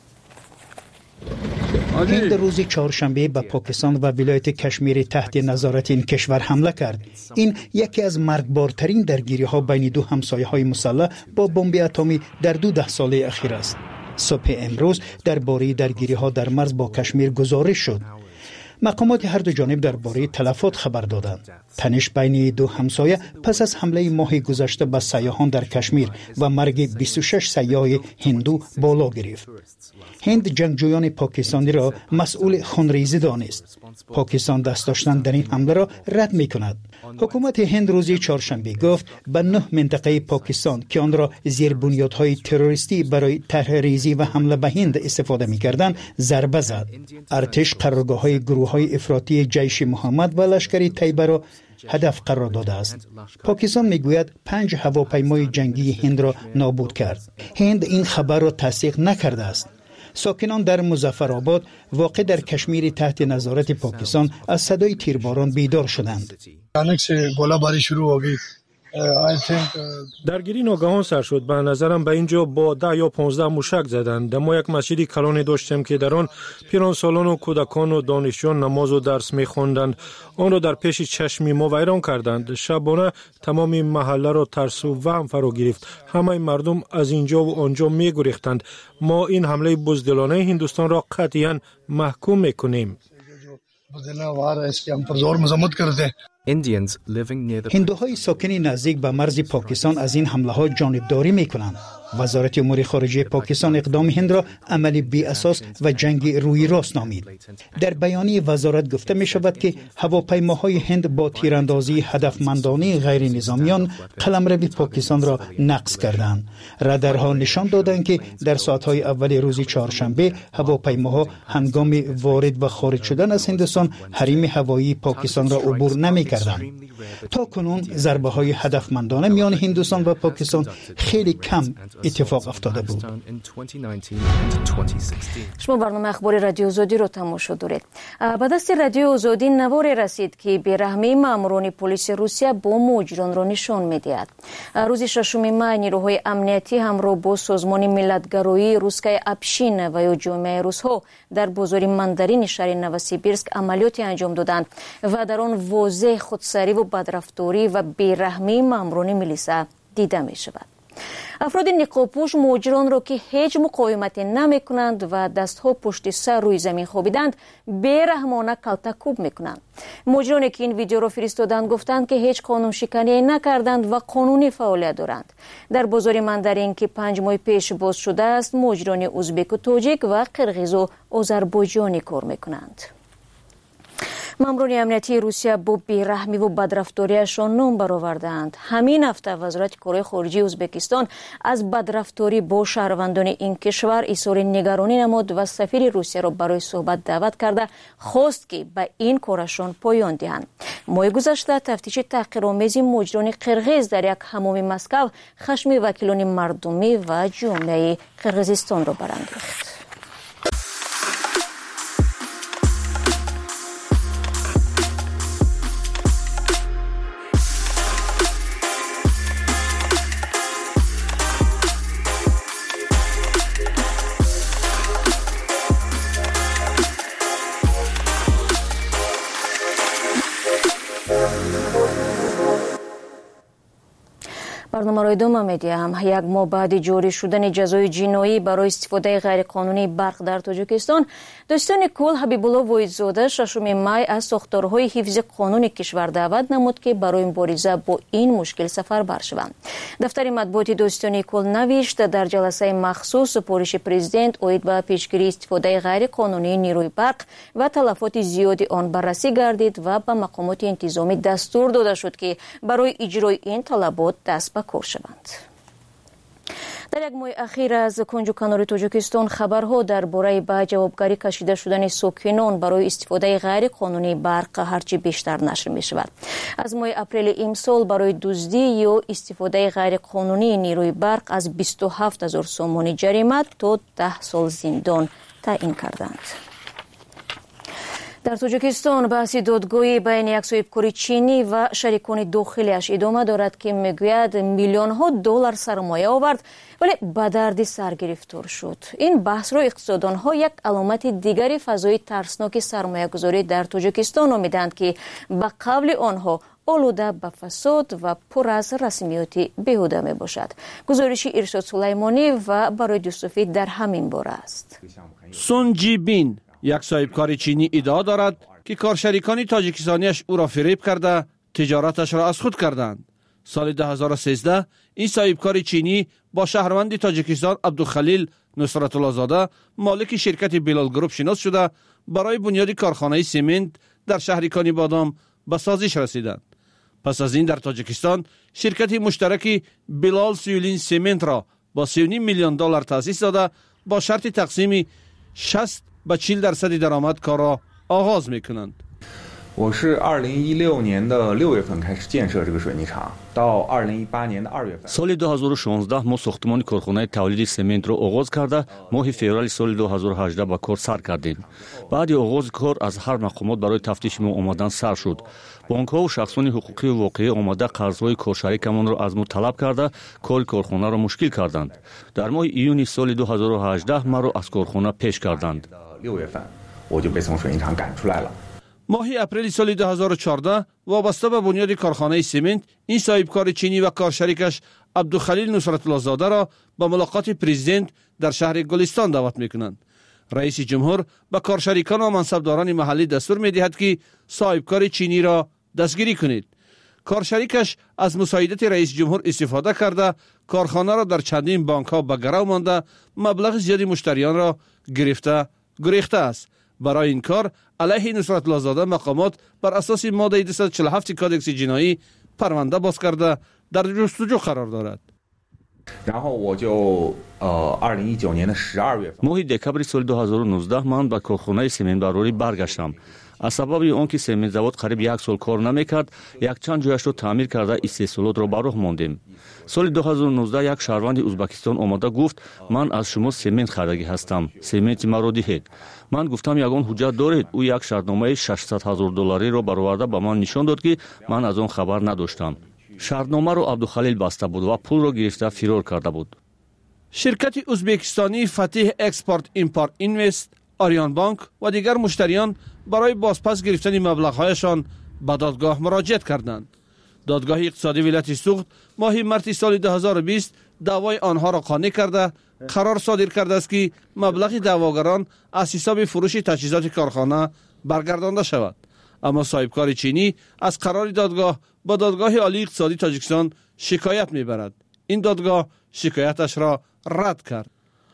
هند روز چهارشنبه به پاکستان و ولایت کشمیر تحت نظارت این کشور حمله کرد. این یکی از مرگبارترین درگیری ها بین دو همسایه های مسلح با بمب اتمی در دو ده ساله اخیر است. صبح امروز درباره درگیری ها در مرز با کشمیر گزارش شد. مقامات هر دو جانب درباره تلفات خبر دادند. تنش بین دو همسایه پس از حمله ماه گذشته به سیاحان در کشمیر و مرگ بیست و شش سیاح هندو بالا گرفت. هند جنگجویان پاکستانی را مسئول خونریزی دانست. پاکستان دست داشتن در این حمله را رد می کند. حکومت هند روز چهارشنبه گفت به نه منطقه پاکستان که آن را زیر بنیادهای تروریستی برای طرحریزی و حمله به هند استفاده می کردند ضربه زد. ارتش قرارگاه‌های گروه‌های افراطی جیش محمد و لشکر طیبه را هدف قرار داده است. پاکستان میگوید پنج هواپیمای جنگی هند را نابود کرد. هند این خبر را تصدیق نکرده است. ساکنان در مظفرآباد واقع در کشمیر تحت نظارت پاکستان از صدای تیرباران بیدار شدند. درگیری ناگهان سر شد. به نظرم به اینجا با ده یا پانزده موشک زدند. ما یک مسجدی کلانی داشتیم که در آن پیرانسالان و کودکان و دانشجویان نماز و درس می‌خواندند. آن را در پیش چشم ما ویران کردند. شبانه تمام محله را ترس و وهم فرا گرفت. همه مردم از اینجا و آنجا می‌گریختند. ما این حمله بزدلانه هندوستان را قطعاً محکوم می‌کنیم. هندوهای ساکن نزدیک به مرز پاکستان از این حمله ها جانبداری می کنند. وزارت امور خارجه پاکستان اقدام هند را عملی بی اساس و جنگ روی راست نامید. در بیانیه وزارت گفته می شود که هواپیماهای هند با تیراندازی هدفمندانه غیر نظامیان قلمرو پاکستان را نقض کردند. رادارها نشان دادند که در ساعتهای اول روز چهارشنبه هواپیماها هنگام وارد و خارج شدن از هندوستان حریم هوایی پاکستان را عبور نمی کردند. تا کنون ضربه های هدفمندانه میان هندوستان و پاکستان خیلی کم اتفاق افتاده بود. شما برنامه اخبار رادیو آزادی رو تماشا دارید. به دست رادیو آزادی نواری رسید که بیرحمی ماموران پلیس روسیه با مجرمان را نشان می‌دهد. روز ششم ماه نیروهای امنیتی همراه با سازمان ملت‌گرایی روسکای ابشین و جامعه روس‌ها در بازار ماندارین شهر نوسیبیرسک عملیاتی انجام دادند و در آن واضح خودسری و بدرفتاری و بیرحمی ماموران میلیسا دیده می‌شود. افراد نقابپوش مجرمان را که هیچ مقاومتی نمی کنند و دستها پشت سر روی زمین خوابیدند بیرحمانه کلتکوب می کنند. مجرمانی که این ویدیو را فرستادند گفتند که هیچ قانون شکنی نکردند و قانونی فعالیت دارند. در بازار ماندارین که پنج ماه پیش باز شده است مجرمان ازبک و تاجیک و قرقیز و آذربایجانی کار می کنند. ماموران امنیتی روسیه با بیرحمی و بدرفتاریشان نام برآوردند. همین هفته وزارت کارهای خارجه ازبکستان از بدرفتاری با شهروندان این کشور اظهار نگرانی نمود و سفیر روسیه را برای صحبت دعوت کرده خواست که به این کارشان پایان دهند. ماه گذشته تفتیش تحقیرآمیز مجرمان قرقیز در یک حمام مسکو خشم وکیلان مردمی و جامعه قرقیزستان را برانگیخت. برنامه را ادامه می‌دهم. یک ماه بعد جاری شدن جزای جنایی برای استفاده غیرقانونی برق در تاجیکستان، داستان کل حبیب‌الله وحیدزاده ششم ماه از ساختارهای حفظ قانون کشور دعوت نمود که برای مبارزه با این مشکل سفربر شوند. دفتر مطبوعات داستان کل نوشت در جلسه مخصوص سپارش پرزیدنت اوید به پیشگیری استفاده غیرقانونی نیروی برق و تلفات زیادی آن بررسی گردید و به مقامات انتظامی دستور داده شد که برای اجرای این طلبات دست به کار شوند. در یک ماه اخیر از کنج و کنار تاجیکستان خبرها درباره به جوابگاری کشیده شدن ساکنان برای استفاده غیر قانونی برق هرچی بیشتر نشر می شود. از ماه اپریل امسال برای دزدی یا استفاده غیر قانونی نیروی برق از بیست و هفت هزار سومانی جریمه تا ده سال زندان تعیین کردند. در تاجیکستان بحث دادگاهی بین یک صاحبکار چینی و شریکان داخلیش ادامه دارد که میگوید میلیون ها دلار سرمایه آورد ولی به درد سر گرفتار شد. این بحث را اقتصاددان ها یک علامت دیگری فضای ترسناک سرمایه گذاری در تاجیکستان نامیدند که به قول آنها آلوده به فساد و پر از رسمیات بیهوده می باشد. گزارش ارشاد سلیمانی و برای یوسفی در همین باره است. سون جی بین یک صاحبکار چینی ادعا دارد که کارشریکان تاجیکستانیش او را فریب کرده تجارتش را از خود کردند. سال دو هزار و سیزده این صاحبکار چینی با شهروند تاجیکستان عبدالخلیل نصرت الله زاده مالک شرکت بلال گروپ شناس شده برای بنیاد کارخانه سمنت در شهر کانی بادام به سازش رسیدند. پس از این در تاجیکستان شرکت مشترک بلال سیولین سمنت را با سی و نیم میلیون دلار تأسیس داده با شرط تقسیم شصت به چهل درصد درآمد کار را آغاز میکنند. 我是二零一六年的六月份开始建设这个水泥厂，到二零一八年的二月份。 سال دو هزار و شانزده ما ساختمان کارخانه تولید سمنت را آغاز کرده ماه فوریه سال دو هزار و هجده به کار سر کردیم. بعد آغاز کار از هر مقامات برای تفتیش ما آمدن سر شد. بانک ها و شخصان حقوقی واقعی آمده قرضهای کارشریکمان را از ما طلب کرده کار کارخانه را مشکل کردند. در ماه ایونی سال دو هزار و هجده ما را از کارخانه پیش کردند. 六月份我就被从水泥厂赶出来了。 ماه اپریل سال دو هزار و چهارده وابسته به بنیاد کارخانه سمنت این صاحبکار چینی و کارشریکش عبدالخلیل نصرت الله زاده را به ملاقات پرزیدنت در شهر گلستان دعوت میکنند. رئیس جمهور به کارشریکان و منصبداران محلی دستور میدهد که صاحبکار چینی را دستگیری کنید. کارشریکش از مساعدت رئیس جمهور استفاده کرده کارخانه را در چندین بانک ها به گرو مانده مبلغ زیادی مشتریان را گرفته گریخته است. برای این کار علیه نصرت الله زاده مقامات بر اساس ماده دویست و چهل و هفت کادکس جنایی پرونده باز کرده در جستجو قرار دارد. 然后我就呃二零一九年的十二月份 ماه دکبر سال دو هزار و نوزده من به کارخانه سمنت بارانی برگشتم. از سبب آنکه سمنت زود قریب یک سال کار نمیکرد یک چند جایش را تعمیر کرده استحصالات را به راه ماندیم. سال دو هزار و نوزده یک شهروند ازبکستان آمده گفت من از شما سمنت خریدگی هستم، سمنت مرا دهید. من گفتم یگان حجت دارید؟ او یک شرطنامه ششصد هزار دلاری را برآورده به من نشان داد که من از آن خبر نداشتم. شرطنامه را عبدالخلیل بسته بود و پول را گرفته فرار کرده بود. شرکت ازبکستانی فتیح اکسپورت ایمپورت اینوست، آریان بانک و دیگر مشتریان برای بازپس گرفتن مبلغ‌هایشان به دادگاه مراجعه کردند. دادگاه اقتصادی ولایت سوخت ماه مارس سال دو هزار و بیست دعوای آنها را قانع کرده قرار صادر کرده است که مبلغ دعواگران از حساب فروش تجهیزات کارخانه برگردانده شود. اما صاحبکار چینی از قرار دادگاه با دادگاه عالی اقتصادی تاجیکستان شکایت میبرد. این دادگاه شکایتش را رد کرد.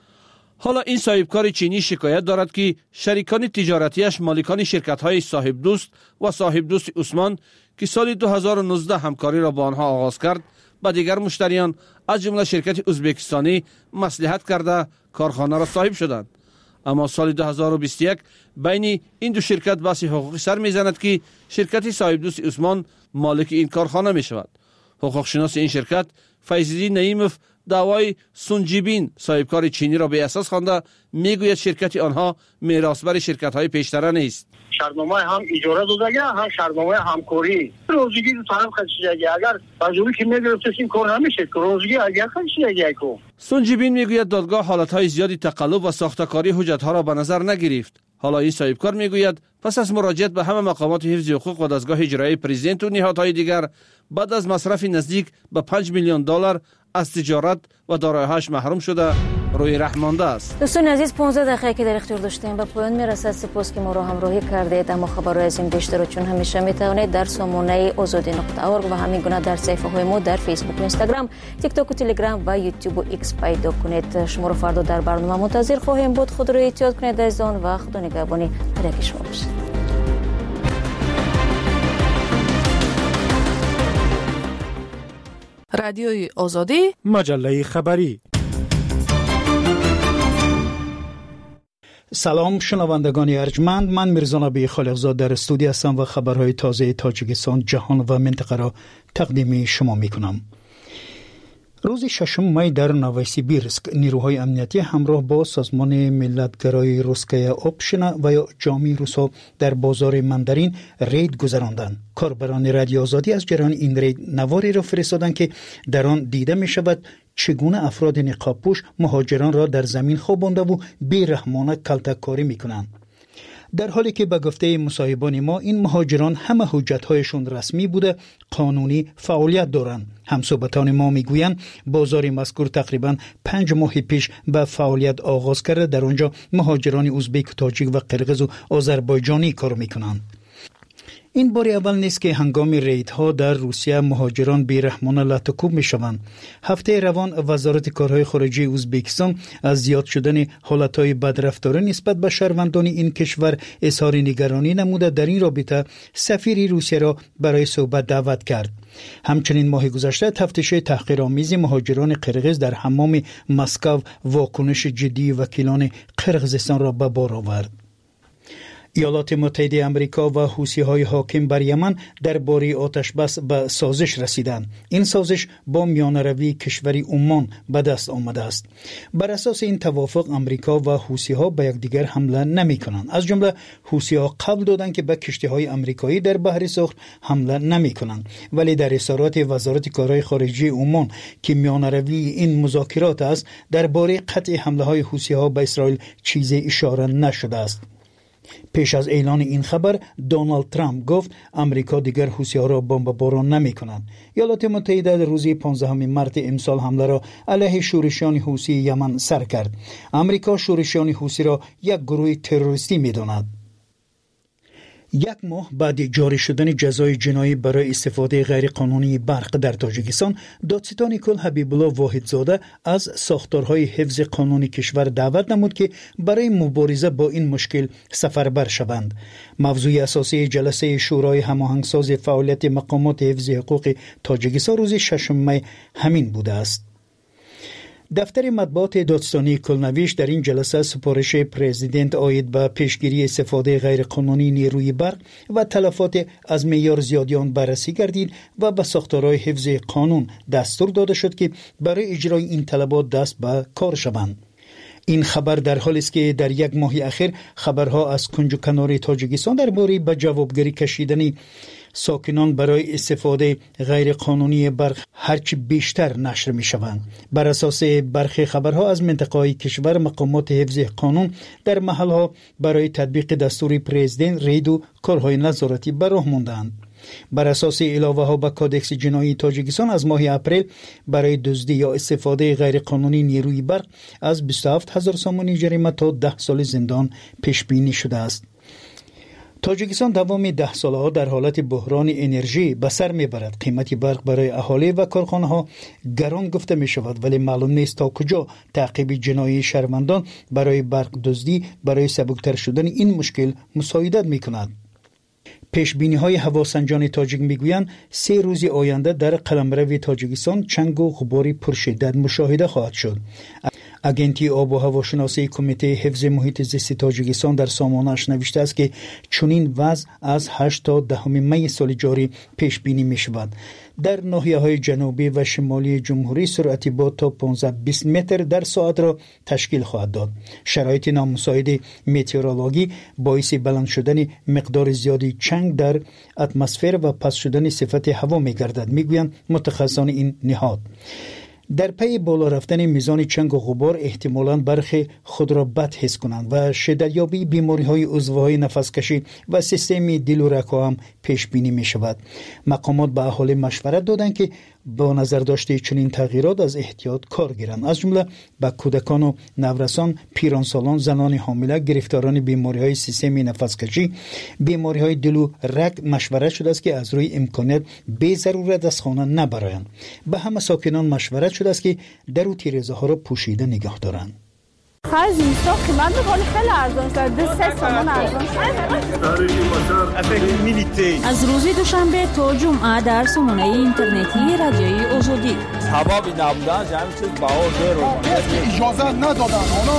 حالا این صاحبکار چینی شکایت دارد که شریکان تجارتیش مالکان شرکت‌های صاحب دوست و صاحب دوست عثمان که سال دو هزار و نوزده همکاری را با آنها آغاز کرد با دیگر مشتریان از جمله شرکت ازبکستانی مصلحت کرده کارخانه را صاحب شدند. اما سال دو هزار و بیست و یک بین این دو شرکت بحث حقوقی سر میزند که شرکت صاحب دوست عثمان مالک این کارخانه می شود. حقوق شناس این شرکت فیض‌الدین نعیموف دعوای سونجیبین صاحبکار چینی را به اساس خوانده میگوید شرکت آنها میراثبر شرکت‌های پیشتر نیست. شرطنامه هم اجاره دادگی هم شرطنامه همکاری روزگی تو طرف خدشیدگی اگر بازوری که میگرفتیم این کار نمیشه که روزگی اگر خدشیدگی کو. سونجیبین میگوید دادگاه حالت‌های زیادی تقلب و ساخته‌کاری حجت‌ها را به نظر نگرفت. حالا این صاحبکار میگوید پس از مراجعت به همه مقامات حفظ حقوق و دستگاه اجرایی پرزیدنت و نهادهای دیگر بعد از مصرف نزدیک به پنج میلیون دلار از تجارت و دارایی‌هاش محروم شده روی رحمانده است. دوستان عزیز پانزده دقیقه که در اختیار داشتیم به پایان میرسد. سپاس که ما را همراهی کردید. اما خبرهای از این بیشتر چون همیشه میتوانید در سامانه آزادی نقطه اورگ و همین گونه در صفحه های ما در فیسبوک و اینستاگرام، تیک تاک و تلگرام و یوتیوب و ایکس پیدا کنید. شما را فردا در برنامه منتظر خواهیم بود. خود را احتیاط کنید عزیزان و خدا نگهبانی هر یک شما باشید. رادیوی آزادی، مجله خبری. سلام شنوندگان ارجمند، من میرزا نبی خالقزاد در استودیو هستم و خبرهای تازه تاجیکستان، جهان و منطقه را تقدیم شما میکنم. روز ششم می در نووسیبیرسک نیروهای امنیتی همراه با سازمان ملتگرای روسکای اپشنا و یا جامی روسا در بازار مندرین رید گذراندند. کاربران رادیو آزادی از جریان این رید نواری را فرستادند که در آن دیده می شود چگونه افراد نقاب پوش مهاجران را در زمین خوابانده و بی‌رحمانه کلتک‌کاری می‌کنند. در حالی که به گفته مصاحبان ما این مهاجران همه حجت‌هایشون رسمی بوده، قانونی فعالیت دارند. همصحبتان ما میگویند بازار مذکور تقریباً پنج ماه پیش به فعالیت آغاز کرده. در آنجا مهاجران ازبک، تاجیک و قرقیز و آذربایجانی کار میکنند. این بار اول نیست که هنگام ریدها در روسیه مهاجران بی‌رحمانه لطکوب میشوند. هفته روان وزارت کارهای خارجه ازبکستان از زیاد شدن حالتهای بدرفتاری نسبت به شهروندان این کشور اظهار نگرانی نموده. در این رابطه سفیر روسیه را برای صحبت دعوت کرد. همچنین ماه گذشته تفتیش تحقیرآمیز مهاجران قرقیز در حمام مسکو واکنش جدی وکیلان قرقیزستان را به بار آورد. ایالات متحده آمریکا و حوثی‌های حاکم بر یمن درباره آتش بس به سازش رسیدند. این سازش با میانروی کشوری عمان به دست آمده است. بر اساس این توافق آمریکا و حوثی‌ها به یکدیگر حمله نمی‌کنند. از جمله حوثی‌ها قبل دادند که به کشتی‌های آمریکایی در بحر سرخ حمله نمی‌کنند، ولی در اظهارات وزارت کارهای خارجه عمان که میانروی این مذاکرات است، درباره قطع حمله‌های حوثی‌ها به اسرائیل چیزی اشاره نشده است. پیش از اعلان این خبر دونالد ترامپ گفت امریکا دیگر حوثی‌ها را بمباران نمی‌کند. ایالات متحده در روز پانزدهم مارس امسال حمله را علیه شورشیان حوثی یمن سر کرد. امریکا شورشیان حوثی را یک گروه تروریستی می‌داند. یک ماه بعد جاری شدن جزای جنایی برای استفاده غیرقانونی برق در تاجیکستان، دادستان کل حبیب الله واحدزاده از ساختارهای حفظ قانون کشور دعوت نمود که برای مبارزه با این مشکل سفربر شوند. موضوع اساسی جلسه شورای هماهنگساز فعالیت مقامات حفظ حقوق تاجیکستان روز ششم می همین بوده است. دفتر مطبوعات دادستانی کلنویش در این جلسه سپارش پرزیدنت آید به پیشگیری استفاده غیرقانونی نیروی برق و تلفات از معیار زیادیان بررسی گردید و به ساختارهای حفظ قانون دستور داده شد که برای اجرای این طلبات دست به کار شوند. این خبر در حالی است که در یک ماه اخیر خبرها از کنج و کنار تاجیکستان درباره به جوابگیری کشیدن ساکنان برای استفاده غیر قانونی برق هرچی بیشتر نشر می شوند. بر اساس برخی خبرها از منطقه‌های کشور مقامات حفظ قانون در محلها برای تطبیق دستور پرزیدنت رید و کارهای نظارتی به راه ماندند. بر اساس علاوه ها به کادکس جنایی تاجیکستان از ماه اپریل برای دزدی یا استفاده غیر قانونی نیروی برق از بیست و هفت هزار سامانی جریمه تا ده سال زندان پیش بینی شده است. تاجیکستان دوام ده ساله ها در حالت بحران انرژی به سر میبرد. قیمت برق برای اهالی و کارخانه ها گران گفته می شود، ولی معلوم نیست تا کجا تعقیب جنایی شهروندان برای برق دزدی برای سبکتر شدن این مشکل مساعدت می کند. پیش بینی های هواسنجان تاجیک میگویند سه روز آینده در قلمرو تاجیکستان چنگ و غباری پرشدت مشاهده خواهد شد. اگنتی آب و هواشناسی کمیته حفظ محیط زیست تاجیکستان در سامانه‌اش نوشته است که چنین وضع از هشت تا ده می سال جاری پیش بینی می شود. در ناحیه‌های جنوبی و شمالی جمهوری سرعت باد تا پانزده بیست متر در ساعت را تشکیل خواهد داد. شرایط نامساعد متئورولوژی باعث بلند شدن مقدار زیادی چنگ در اتمسفر و پس شدن صفت هوا می‌گردد، می‌گویند متخصصان این نهاد. در پی بالا رفتن میزان چنگ و غبار احتمالاً برخی خود را بد حس کنند و شدتیابی بیماری‌های عضوهای نفس‌کشی و سیستم دل و رگ‌ها هم پیش بینی می شود. مقامات به اهالی مشورت دادند که با نظر داشته چنین تغییرات از احتیاط کار گیرند. از جمله به کودکان و نورسان، پیرانسالان، زنان حامله، گرفتاران بیماری‌های سیستم نفس‌کشی، بیماری‌های دل و رگ مشورت شده است که از روی امکانات به ضرورت از خانه نبرایند. به همه ساکنان مشورت شده است که در و تیره‌ها را پوشیده نگاه دارند. خرج اینستا قیمت خیلی خیلی ارزان شده، سه تومان ارزان شده. از روز دوشنبه تا جمعه در سامانه اینترنتی رادیوی آزادی کبابی نبودن همین چیز باور داره اجازه ندادن اونا.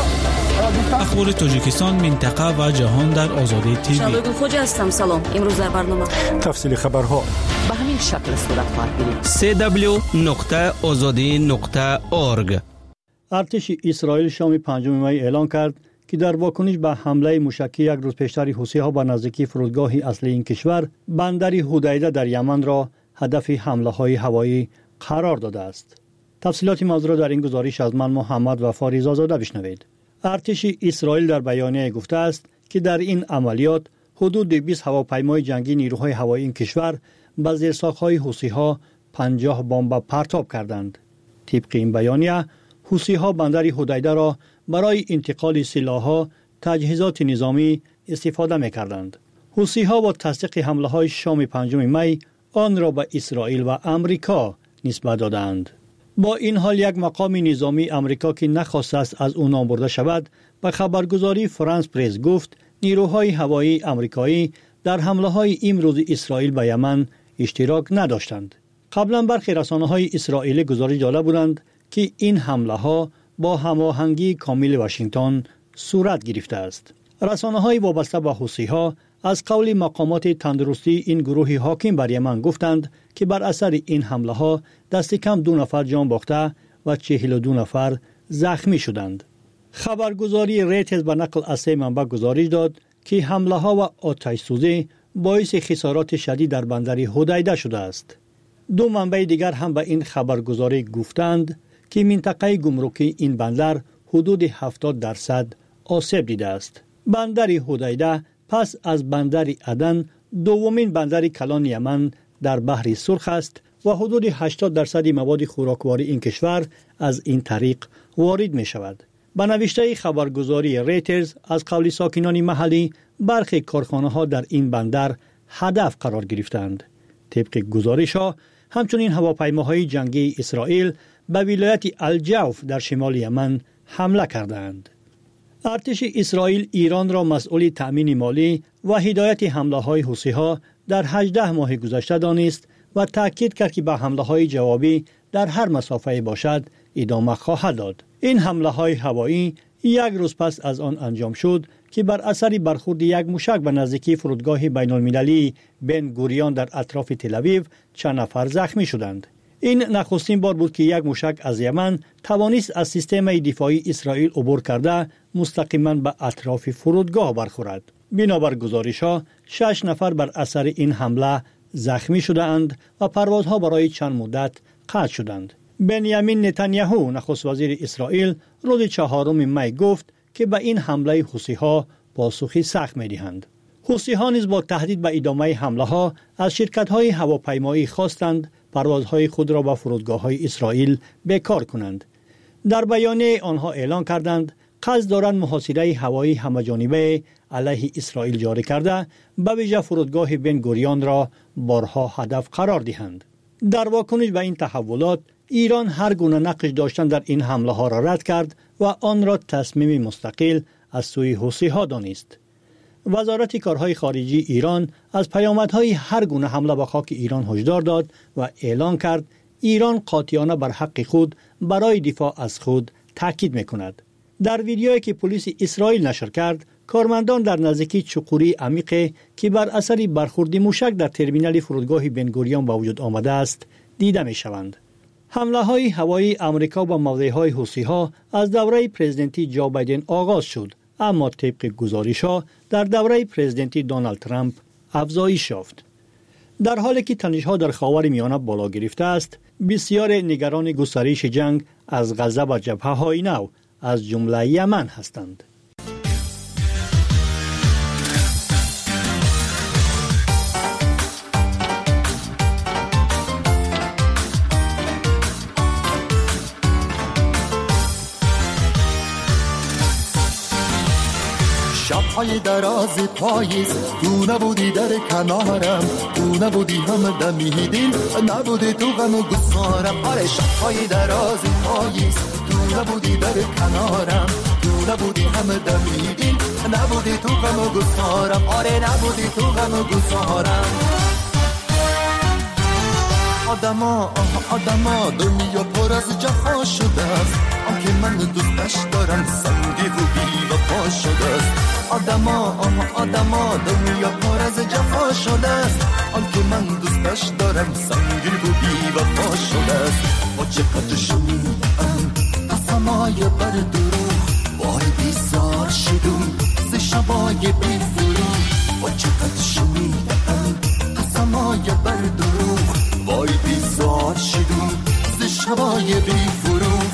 اخبار تاجیکستان، منطقه و جهان در آزادی تیوی. شبگون خوجا هستم. سلام. امروز در برنامه تفصیل خبرها به همین شکل صورت خواهد گرفت. سی دبلیو نقطه آزادی نقطه اورگ. ارتش اسرائیل شام پنجم می اعلان کرد که در واکنش به حمله موشکی یک روز پیشتر حوثی‌ها به نزدیکی فرودگاه اصلی این کشور، بندر حدیده در یمن را هدف حمله‌های هوایی قرار داده است. تفصیلات موضوع را در این گزارش از من محمد وفا رضازاده بشنوید. ارتش اسرائیل در بیانیه گفته است که در این عملیات حدود بیست هواپیمای جنگی نیروهای هوایی این کشور به زیرساخت‌های حوثی‌ها پنجاه بمب پرتاب کردند. طبق این بیانیه، حوثی‌ها بندر حدیده را برای انتقال سلاح‌ها، تجهیزات نظامی استفاده می‌کردند. حوثی‌ها با تصدیق حمله‌های شام پنجم می آن را به اسرائیل و امریکا نسبت دادند. با این حال یک مقام نظامی امریکا که نخواست است از او نام برده شود، به خبرگزاری فرانس پرس گفت نیروهای هوایی امریکایی در حمله‌های امروز اسرائیل به یمن اشتراک نداشتند. قبلا برخی رسانه‌های اسرائیلی گزارش داده بودند که این حمله‌ها با هماهنگی کامل واشنگتن صورت گرفته است. رسانه‌های وابسته به حوثی‌ها از قول مقامات تندرستی این گروه حاکم بر یمن گفتند که بر اثر این حمله‌ها دست کم دو نفر جان باخته و چهل و دو نفر زخمی شدند. خبرگزاری ریترز به نقل از سه منبع گزارش داد که حمله‌ها و آتش سوزی باعث خسارات شدید در بندر حدیده شده است. دو منبع دیگر هم به این خبرگزاری گفتند که منطقه گمرکی این بندر حدود هفتاد درصد آسیب دیده است. بندر حدیده پس از بندر عدن دومین بندر کلان یمن در بحر سرخ است و حدود هشتاد درصد مواد خوراکواری این کشور از این طریق وارد می شود. به نوشته خبرگزاری ریترز از قول ساکنان محلی، برخی کارخانه ها در این بندر هدف قرار گرفتند. طبق گزارش ها، همچنین هواپیماهای جنگی اسرائیل به ولایت الجوف در شمال یمن حمله کردند. ارتش اسرائیل ایران را مسئول تأمین مالی و هدایت حمله‌های حوثی‌ها در هجده ماه گذشته دانست و تأکید کرد که به حمله‌های جوابی در هر مسافه باشد ادامه خواهد داد. این حمله‌های هوایی یک روز پس از آن انجام شد که بر اثر برخورد یک موشک به نزدیکی فرودگاه بین‌المللی بن گوریون در اطراف تل‌آویو چند نفر زخمی شدند. این نخستین بار بود که یک موشک از یمن توانست از سیستم دفاعی اسرائیل عبور کرده مستقیما به اطراف فرودگاه برخورد. بنابر گزارش‌ها، شش نفر بر اثر این حمله زخمی شدند و پروازها برای چند مدت قطع شدند. بنیامین نتانیاهو نخست وزیر اسرائیل روز چهارم می گفت که به این حمله حوثی‌ها پاسخی سخت می‌دهند. حوثی‌ها نیز با تهدید به ادامه حمله‌ها از شرکت‌های هواپیمایی خواستند پروازهای خود را به فرودگاه‌های اسرائیل بیکار کنند. در بیانیه آنها اعلان کردند قصد دارند محاصره هوایی همه‌جانبه علیه اسرائیل جاری کرده به ویژه فرودگاه بن گوریون را بارها هدف قرار دهند. در واکنش به این تحولات، ایران هر گونه نقش داشتن در این حمله ها را رد کرد و آن را تصمیم مستقل از سوی حوثی‌ها دانست. وزارت کارهای خارجی ایران از پیامدهای هر گونه حمله به خاک ایران هشدار داد و اعلان کرد ایران قاطعانه بر حق خود برای دفاع از خود تاکید می‌کند. در ویدیویی که پلیس اسرائیل نشر کرد، کارمندان در نزدیکی چقوری عمیق که بر اثر برخورد موشک در ترمینال فرودگاه بن گوریون به وجود آمده است دیده می‌شوند. حمله‌های هوایی آمریکا به موضع‌های حوثی‌ها از دوره پرزیدنتی جو بایدن آغاز شد، اما طبق گزارش‌ها در دوره پرزیدنتی دونالد ترامپ افزایش یافت. در حالی که تنش‌ها در خاورمیانه بالا گرفته است، بسیار نگران گسترش جنگ از غزه و جبهه‌های نو از جمله یمن هستند. شب‌های دراز پاییز تو نبودی در کنارم، تو نبودی هم دمی دل، نبودی تو غم و گسارم. آره شب‌های دراز پاییز تو نبودی در کنارم، تو نبودی هم دمی دل، نبودی تو غم و گسارم. آره نبودی تو غم و گسارم. آدما آدما دنیا پر از جفا شده است، آنکه من دوستش دارم سنگی و بی وفا شده است. آدما آدما دنیا پر از جفا شده است، آنکه من دوستش دارم سنگی و بی وفا شده است. با چقدر شنیدم قسمای بر دروغ، وای بیزار شدم ز شبای بی فروغ. با چقدر شنیدم قسمای بر دروغ، وای بیزار شدم ز شبای بی فروغ.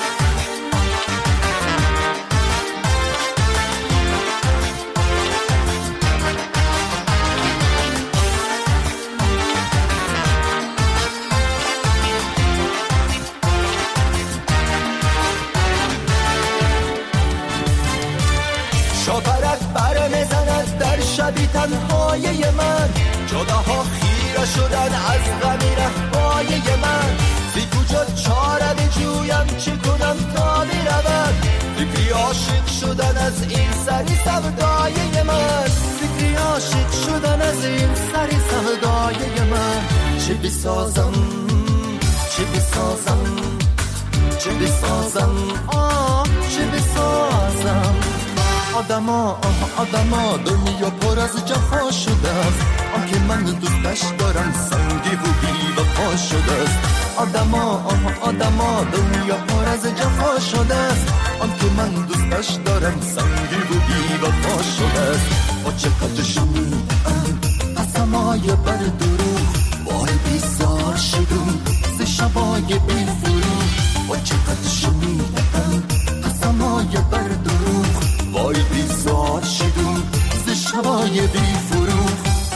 شاپرک بر میزند در شبی تنهای من، جداها خیره شدن از غمی رفای من. بی کجا چاره بجویم چه کنم تا میرود، فکری عاشق شدن از این سری سودای من. فکری عاشق شدن از این سری سودای من. چه بسازم چه بسازم چه بسازم آه چه بسازم. آدما آدما دنیا پر از جفا شده است، آنکه من دوستش دارم سنگی و بی وفا شده است. آدما آدما دنیا پر از جفا شده است، آنکه من دوستش دارم سنگی و بی وفا شده است. با چقدر شنیدم قسمای بر دروغ، وای بیزار شدم ز شبای بی فروغ. با چقدر شنیدم قسمای بر دروغ، وای بیزار شدم ز شبای بی فروغ.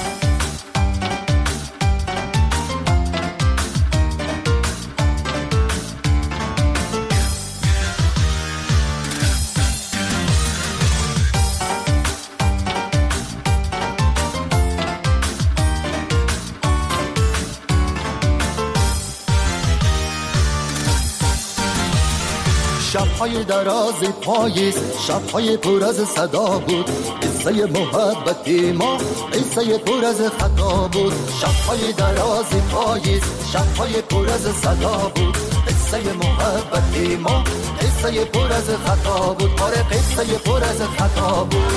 شب‌های دراز پاییز، شب‌های پر از صدا بود، قصه محبت ما قصه پر از خطا بود. شب‌های دراز پاییز، شب‌های پر از صدا بود، قصه محبت ما قصه پر از خطا بود. آره قصه پر از خطا بود.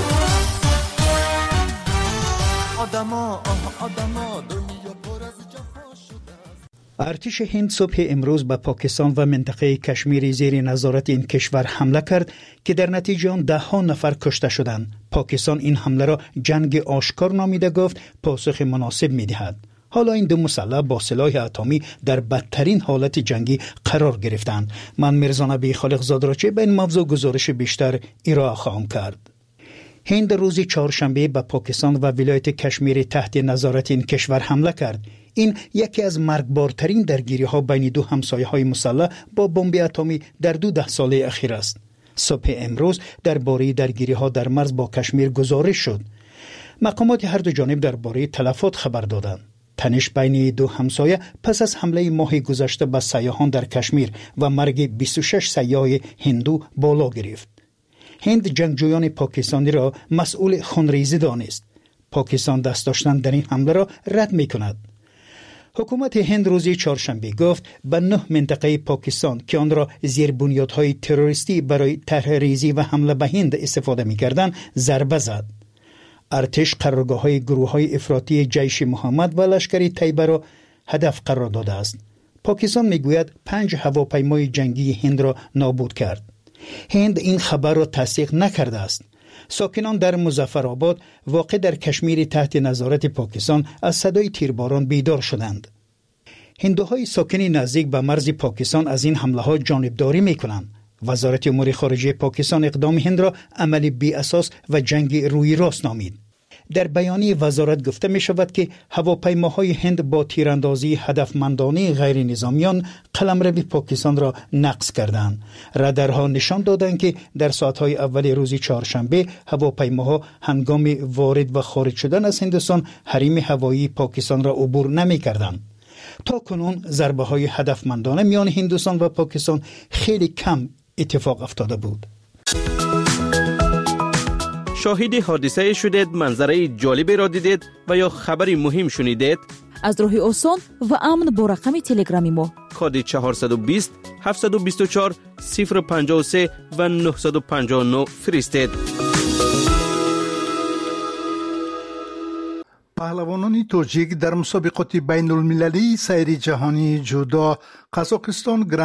آدما آدما دنیا پر از جفا شده. ارتش هند صبح امروز به پاکستان و منطقه کشمیر زیر نظارت این کشور حمله کرد که در نتیجه آن ده ها نفر کشته شدند. پاکستان این حمله را جنگ آشکار نامیده، گفت پاسخ مناسب می‌دهد. حالا این دو مسلح با سلاح اتمی در بدترین حالت جنگی قرار گرفتند. من میرزا نبی خالق زاد را چه به این موضوع گزارش بیشتر ارائه خواهم کرد. هند روز چهارشنبه به پاکستان و ولایت کشمیر تحت نظارت این کشور حمله کرد. این یکی از مرگبارترین درگیری‌ها بین دو همسایه‌های مسلح با بمب اتمی در دو ده ساله اخیر است. صبح امروز درباره درگیری‌ها در مرز با کشمیر گزارش شد. مقامات هر دو جانب درباره تلفات خبر دادند. تنش بین دو همسایه پس از حمله ماه گذشته به سیاحان در کشمیر و مرگ بیست و شش سیاح هندو بالا گرفت. هند جنگجویان پاکستانی را مسئول خونریزی دانست. پاکستان دست داشتن در این حمله را رد می کند. حکومت هند روز چهارشنبه گفت به نه منطقه پاکستان که آن را زیر بنیادهای تروریستی برای طرح‌ریزی و حمله به هند استفاده می‌کردند ضربه زد. ارتش قرارگاه‌های گروه‌های افراطی جیش محمد و لشکر طیبه را هدف قرار داده است. پاکستان می‌گوید پنج هواپیمای جنگی هند را نابود کرد. هند این خبر را تصدیق نکرده است. ساکنان در مظفرآباد واقع در کشمیر تحت نظارت پاکستان از صدای تیرباران بیدار شدند. هندوهای ساکن نزدیک به مرز پاکستان از این حمله ها جانبداری می کنند. وزارت امور خارجه پاکستان اقدام هند را عملی بی اساس و جنگ روی راست نامید. در بیانیه وزارت گفته می شود که هواپیماهای هند با تیراندازی هدفمندانه غیر نظامیان قلمرو پاکستان را نقص کردند. رادارها نشان دادند که در ساعتهای اول روز چهارشنبه هواپیماها هنگام وارد و خارج شدن از هندوستان حریم هوایی پاکستان را عبور نمی کردند. تا کنون ضربه های هدفمندانه میان هندوستان و پاکستان خیلی کم اتفاق افتاده بود. شاهد حادثه شدید، منظره جالبی را دیدید و یا خبری مهم شنیدید؟ از راه آسان و امن با رقم تلگرامی ما. کد چهارصد و بیست هفتصد و بیست و چهار صفر پنجاه و سه و نهصد و پنجاه و نه فرستید. پهلوانان تاجیک در مسابقات بین المللی سیر جهانی جودو قزاقستان